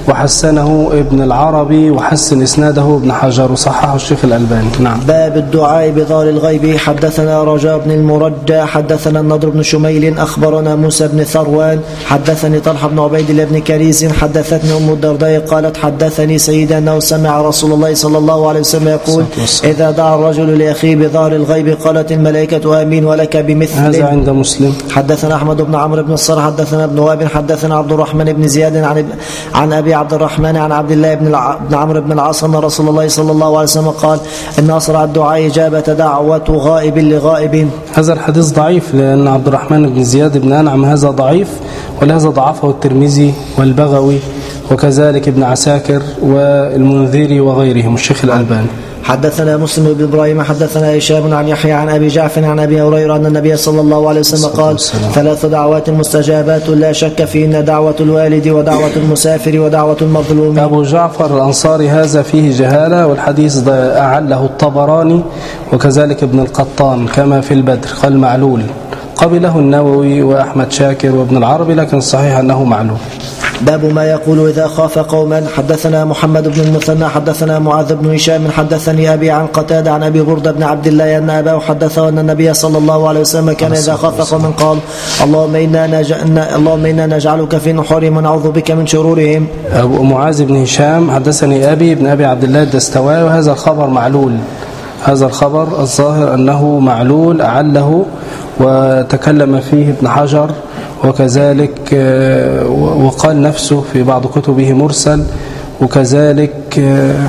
وحسنه ابن العربي وحسن إسناده ابن حجر وصححه الشيخ الألباني. نعم. باب الدعاء بظهر الغيب. حدثنا رجاء بن المرجى حدثنا النضر بن شميل أخبرنا موسى بن ثروان حدثني طلحة بن عبيد الله بن كريز حدثتني أم الدرداء قالت حدثني سيدي أنه سمع رسول الله صلى الله عليه وسلم يقول إذا دعا الرجل لأخيه بظهر الغيب قالت الملائكة آمين ولك بمثل. هذا عند مسلم. حدثنا أحمد بن عمرو بن الصرح حدثنا ابن وهب حدثنا عبد الرحمن بن زياد عن عن أبي عبد الرحمن عن عبد الله بن بن عمرو بن العاص أن رسول الله صلى الله عليه وسلم قال إن أسرع الدعاء إجابة دعوة غائب لغائب. هذا الحديث ضعيف لأن عبد الرحمن بن زياد بن أنعم هذا ضعيف ولهذا ضعفه الترمذي والبغوي وكذلك ابن عساكر والمنذري وغيرهم الشيخ الألباني. حدثنا مسلم بن إبراهيم حدثنا هشام عن يحيى عن أبي جعفر عن أبي هريرة أن النبي صلى الله عليه وسلم قال ثلاث دعوات مستجابات لا شك فيهن دعوة الوالد ودعوة المسافر ودعوة المظلوم. أبو جعفر الأنصاري هذا فيه جهالة والحديث أعله الطبراني وكذلك ابن القطان كما في البدر قال معلول قبله النووي وأحمد شاكر وابن العربي، لكن الصحيح أنه معلول. باب ما يقول إذا خاف قوما. حدثنا محمد بن المثنى حدثنا معاذ بن هشام حدثني أبي عن قتادة عن أبي بردة بن عبد الله أن أباه حدثه أن النبي صلى الله عليه وسلم كان إذا خاف قوما قال اللهم إنا, نج... اللهم إنا نجعلك في نحورهم ونعوذ بك من شرورهم. أبو معاذ بن هشام حدثني أبي بن أبي عبد الله الدستوائي، وهذا الخبر معلول. هذا الخبر الظاهر أنه معلول أعله وتكلم فيه ابن حجر، وكذلك وقال نفسه في بعض كتبه مرسل، وكذلك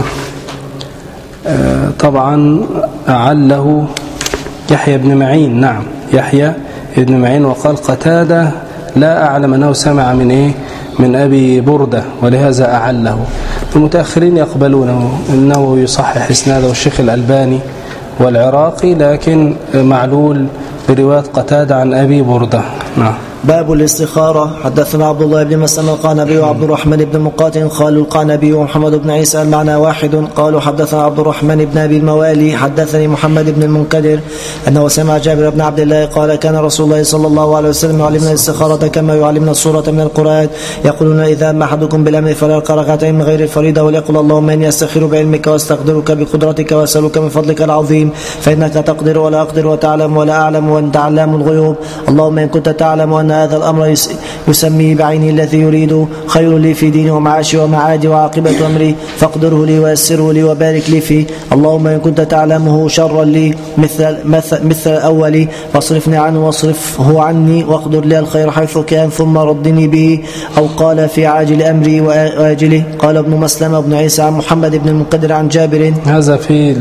طبعا أعله يحيى بن معين. نعم يحيى بن معين، وقال قتادة لا أعلم أنه سمع من إيه من أبي بردة، ولهذا أعله. المتأخرين يقبلونه، إنه يصحح إسناده الشيخ الألباني والعراقي، لكن معلول برواية قتادة عن أبي بردة. نعم. باب الاستخارة. حدثنا عبد الله بن مسلم القعنبي وعبد الرحمن بن مقاتل قالوا القعنبي ومحمد بن عيسى المعنى واحد. قالوا حدثنا عبد الرحمن بن أبي الموالي حدثني محمد بن المنكدر أنه سمع جابر بن عبد الله قال كان رسول الله صلى الله عليه وسلم يعلمنا الاستخارة كما يعلمنا السورة من القرآن، يقولون إذا أما أحدكم بالأمر فلا يلقى ركعتين من غير الفريضة، وليقل اللهم إني أستخير بعلمك واستقدرك بقدرتك وأسألك من فضلك العظيم فإنك تقدر ولا أقدر وتعلم ولا أعلم وأنت علام الغيوب. اللهم إن كنت تعلم أن هذا الأمر يسمي بعيني الذي يريد خير لي في ديني ومعاشي ومعادي وعاقبة أمري فاقدره لي ويسره لي وبارك لي فيه. اللهم إن كنت تعلمه شرا لي مثل, مثل, مثل الأول فاصرفني عنه واصرفه عني واقدر لي الخير حيث كان ثم ردني به. أو قال في عاجل أمري وآجله. قال ابن مسلم بن عيسى عن محمد بن المنكدر عن جابر. هذا في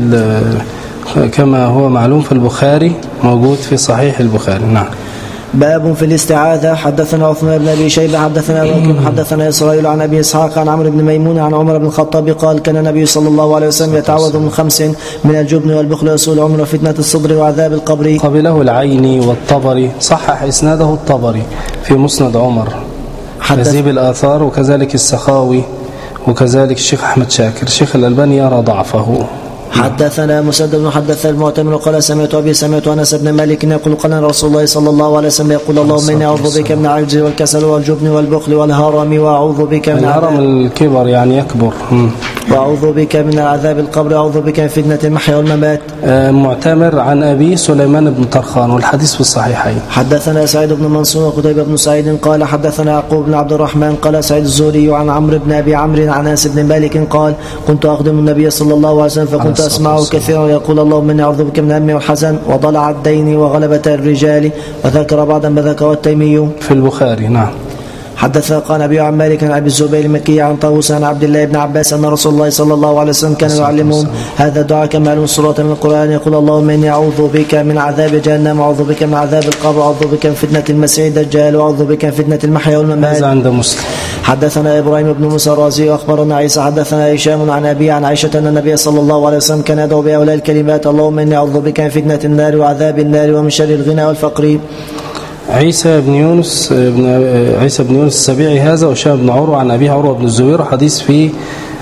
كما هو معلوم في البخاري، موجود في صحيح البخاري. نعم. باب في الاستعاذة. حدثنا عثمان بن أبي شيبة حدثنا وكيع حدثنا إسرائيل عن أبي إسحاق عن عمرو بن ميمون عن عمر بن الخطاب قال كان النبي صلى الله عليه وسلم يتعوذ من خمس من الجبن والبخل وسوء العمر وفتنة الصدر وعذاب القبر. قبله العيني والطبري، صحح إسناده الطبري في مسند عمر تهذيب الآثار، وكذلك السخاوي، وكذلك الشيخ أحمد شاكر. الشيخ الألباني يرى ضعفه. حدثنا مسدد حدثنا المعتمر قال سمعت أبي سمعت أنس بن مالك يقول قال رسول الله صلى الله عليه وسلم يقول اللهم إني أعوذ بك من العجز والكسل والجبن والبخل والهرم وأعوذ بك من الهرم الكبر يعني يكبر، وأعوذ بك من العذاب القبر وأعوذ بك من فتنة المحيا والممات. معتمر عن أبي سليمان بن طرخان، والحديث في الصحيحين. حدثنا سعيد بن منصور وقتيبة بن سعيد قال حدثنا يعقوب بن عبد الرحمن قال سعيد الزهري عن عمرو بن أبي عمرو عن أنس بن مالك قال كنت أخدم النبي صلى الله عليه وسلم فكنت أسمعه كثيرا يقول اللهم إني أعوذ بك من الهم والحزن وضلع الدين وغلبة الرجال، وذكر بعضا ما ذكره التيمي في البخاري. نعم. حدثنا قال أبي عن مالك عن أبي الزبير المكي عن طاووس عن عبد الله بن عباس أن رسول الله صلى الله عليه وسلم كان يعلمهم هذا الدعاء كما علم السورة من القرآن، يقول اللهم إني أعوذ بك من عذاب جهنم وأعوذ بك من عذاب القبر وأعوذ بك من فتنة المسيح الدجال وأعوذ بك من فتنة المحيا والممات. هذا عند مسلم. حدثنا إبراهيم بن موسى الرازي وأخبرنا عيسى حدثنا هشام عن أبي عن عائشة أن النبي صلى الله عليه وسلم كان يدعو بهؤلاء الكلمات اللهم إني أعوذ بك من فتنة النار وعذاب النار ومن شر الغنى والفقر. عيسى بن يونس بن عيسى بن يونس السبيعي هذا، وهشام بن عروة عن أبيه عروة بن الزبير، حديث في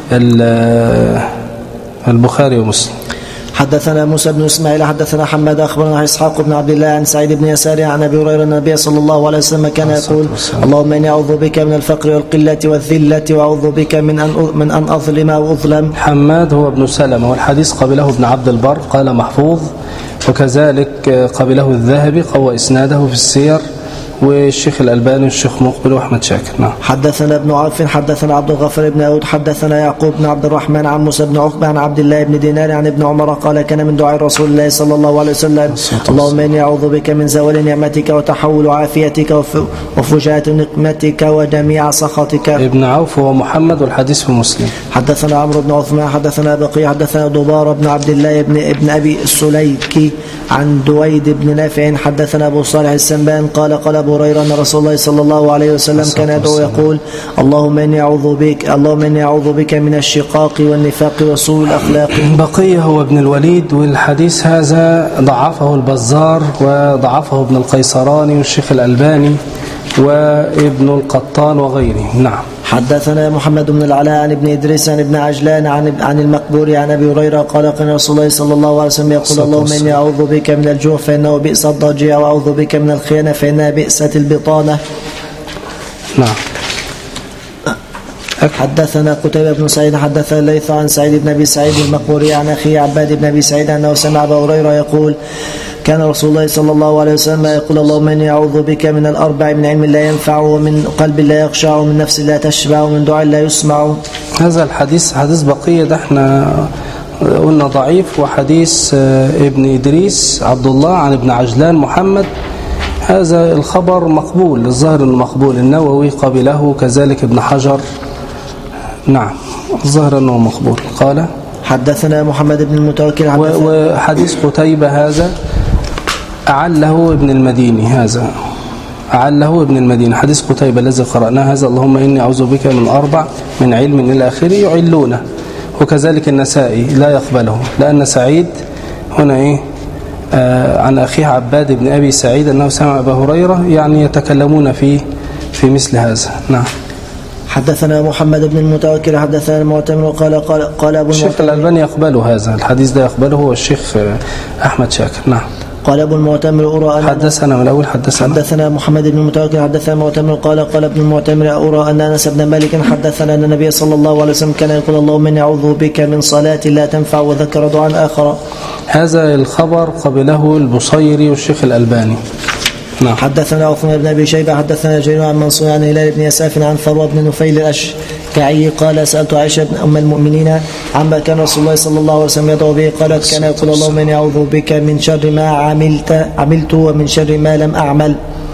البخاري ومسلم. حدثنا موسى بن اسماعيل حدثنا حماد اخبرنا اسحاق بن عبد الله عن سعيد بن يسار عن ابي هريره ان النبي صلى الله عليه وسلم كان يقول اللهم اني اعوذ بك من الفقر والقله والذله واعوذ بك من ان من ان اظلم او اظلم. حماد هو ابن سلمة، والحديث قبله ابن عبد البر قال محفوظ، وكذلك قبله الذهبي قوى اسناده في السير، والشيخ الألباني والشيخ مقبل وأحمد شاكر. نعم. حدثنا ابن عوف حدثنا عبد الغفار بن أود حدثنا يعقوب بن عبد الرحمن عن موسى بن عقبة عن عبد الله بن دينار عن ابن عمر قال كان من دعاء رسول الله صلى الله عليه وسلم اللهم إني أعوذ بك من زوال نعمتك وتحول عافيتك وفجاءة نقمتك وجميع سخطك. ابن عوف هو محمد، والحديث في مسلم. حدثنا عمرو بن عثمان حدثنا بقي حدثنا دبار بن عبد الله بن ابن أبي السليكي عن دويد بن نافع حدثنا أبو صالح السنبان قال قال أبو هريرة أن رسول الله صلى الله عليه وسلم كان يدعو يقول اللهم إني أعوذ بك اللهم إني أعوذ بك من الشقاق والنفاق وسوء الأخلاق. بقية هو ابن الوليد، والحديث هذا ضعفه البزار وضعفه ابن القيصراني والشيخ الألباني وابن القطان وغيره. نعم. حدثنا محمد بن العلاء عن ابن إدريس عن ابن عجلان عن عن المقبوري عن أبي هريرة قال قال رسول الله صلى الله عليه وسلم يقول اللهم إني أعوذ بك من الجوع فإنه بئس الضجيع وأعوذ بك من الخيانة فإنها بئست البطانة. نعم. حدثنا قتيبة بن سعيد حدثنا الليث عن سعيد بن أبي سعيد المقبوري عن أخيه عباد بن أبي سعيد أنه سمع أبا هريرة يقول كان رسول الله صلى الله عليه وسلم يقول اللهم إني أعوذ بك من الأربع: من علم لا ينفع، ومن قلب لا يخشع، ومن نفس لا تشبع، ومن دعاء لا يسمع. هذا الحديث حديث بقية ده احنا قلنا ضعيف، وحديث ابن إدريس عبد الله عن ابن عجلان محمد هذا الخبر مقبول، الظاهر انه مقبول. النووي قبله كذلك ابن حجر. نعم الظاهر انه مقبول. قال حدثنا محمد بن المتوكل وحديث قتيبة هذا أعله ابن المديني، هذا أعله ابن المديني. حديث قتيبة الذي قرأناه هذا اللهم إني أعوذ بك من أربع: من علم إلى آخره يعلونه. وكذلك النسائي لا يقبله، لأن سعيد هنا إيه آه عن أخيه عباد بن أبي سعيد أنه سمع أبا هريرة، يعني يتكلمون في في مثل هذا. نعم. حدثنا محمد بن المتوكل حدثنا المعتمر قال قال قال ابو الشيخ الألباني يقبله هذا الحديث، ده يقبله هو الشيخ أحمد شاكر. نعم. قال ابو المعتمر أرى أن حدثنا من الأول حدثنا حدثنا محمد بن المتوكل حدثنا المعتمر قال قال ابن المعتمر أرى أن أنس بن مالك حدثنا أن النبي صلى الله عليه وسلم كان يقول اللهم إني أعوذ بك من صلاة لا تنفع، وذكر دعاء آخر. هذا الخبر قبله البصيري والشيخ الألباني. نعم. حدثنا عثمان بن أبي شيبة حدثنا جرير عن منصور عن هلال بن يساف عن ثروة بن نفيل الأشكعي قال سألت عائشة أم المؤمنين عما كان رسول الله صلى الله عليه وسلم يدعو به، قالت كان يقول اللهم إني أعوذ بك من شر ما عملت عملت ومن شر ما لم أعمل.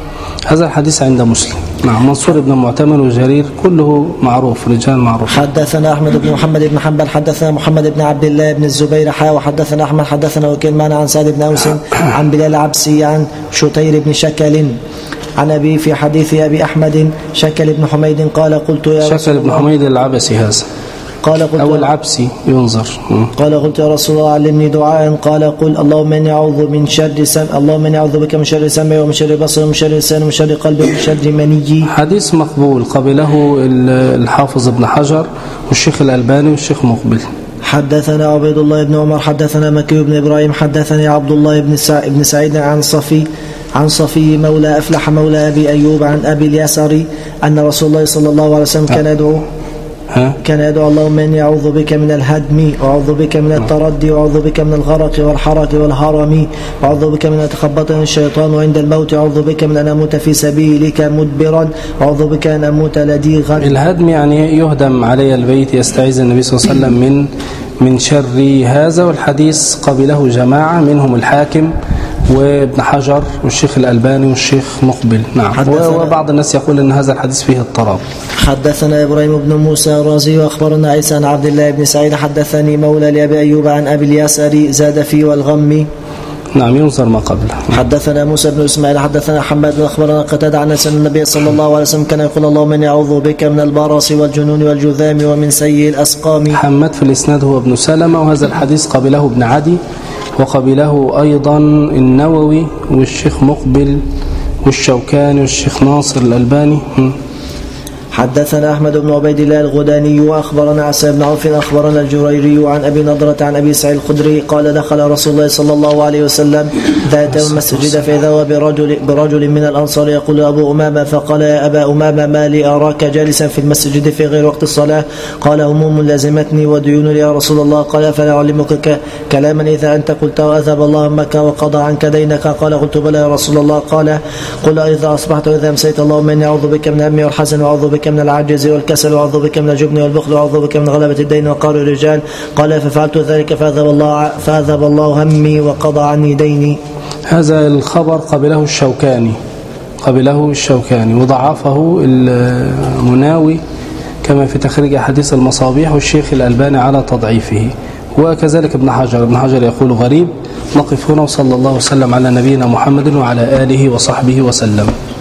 هذا الحديث عند مسلم. نعم. منصور بن معتمر وجرير كله معروف، رجال معروف. حدثنا أحمد بن محمد بن حنبل حدثنا محمد بن عبد الله بن الزبير حا وحدثنا أحمد حدثنا وكيل معنا عن سعد بن أوس عن بلال عبسي عن شتير بن شكل عن أبي في حديث أبي أحمد شكل بن حميد قال قلت يا رسول الله. شكل بن حميد العبسي هذا قال قلت أو العبسي ينظر. قال قلت يا رسول الله علمني دعاء قال قل اللهم إني أعوذ من شر سم اللهم إني أعوذ بك من شر سمعي ومن شر بصري ومن شر لساني ومن شر قلبي ومن شر مني. حديث مقبول قبله الحافظ ابن حجر والشيخ الألباني والشيخ مقبل. حدثنا عبيد الله بن عمر حدثنا مكي بن إبراهيم حدثني عبد الله بن سع... بن سعيد عن صفي عن صفي مولى أفلح مولى أبي أيوب عن أبي اليسري أن رسول الله صلى الله عليه وسلم كان يدعو كان يدعو اللهم إني أعوذ بك من الهدم، وأعوذ بك من التردي، وأعوذ بك من الغرق والحرق والهرم، وأعوذ بك من أن يتخبطني الشيطان وعند الموت، وأعوذ بك من أن أموت في سبيلك مدبرا، وأعوذ بك أن أموت لديغا. الهدم يعني يهدم علي البيت، يستعيذ النبي صلى الله عليه وسلم من من شر هذا. والحديث قبله جماعة منهم الحاكم وابن حجر والشيخ الألباني والشيخ مقبل. نعم. وبعض الناس يقول أن هذا الحديث فيه اضطراب. حدثنا إبراهيم بن موسى الرازي وأخبرنا عيسى عن عبد الله بن سعيد حدثني مولى لأبي أيوب عن أبي اليسري زاد في والغم. نعم ينظر ما قبله. حدثنا موسى بن إسماعيل حدثنا حماد بن أخبرنا قتادة عن أنس النبي صلى الله عليه وسلم كان يقول اللهم إني أعوذ بك من البرص والجنون والجذام ومن سيء الأسقام. حماد في الإسناد هو ابن سلمة، وهذا الحديث قبله ابن عدي وقبله أيضا النووي والشيخ مقبل والشوكاني والشيخ ناصر الألباني. حدثنا أحمد بن عبيد الله الغداني وأخبرنا عسى بن عوف أخبرنا الجريري عن أبي نضرة عن أبي سعيد الخدري قال دخل رسول الله صلى الله عليه وسلم ذات المسجد فإذا هو برجل, برجل من الأنصار يقول أبو أمامة فقال يا أبا أمامة ما لي أراك جالسا في المسجد في غير وقت الصلاة؟ قال هموم لازمتني وديون يا رسول الله. قال فلا أعلمك كلاما إذا أنت قلت وأذهب الله همك وقضى عنك دينك؟ قال قلت بلى يا رسول الله. قال قل إذا أصبحت وإذا أمسيت اللهم إني أعوذ بك من الهم والحزن وأعوذ بك من العجز والكسل وأعوذ بك من الجبن والبخل وأعوذ بك من غلبة الدين وقهر الرجال. قال ففعلت ذلك فأذهب الله, فأذهب الله همي وقضى عني ديني. هذا الخبر قبله الشوكاني قبله الشوكاني وضعفه المناوي كما في تخريج حديث المصابيح والشيخ الألباني على تضعيفه، وكذلك ابن حجر ابن حجر يقول غريب. نقف هنا وصلى الله وسلم على نبينا محمد وعلى آله وصحبه وسلم.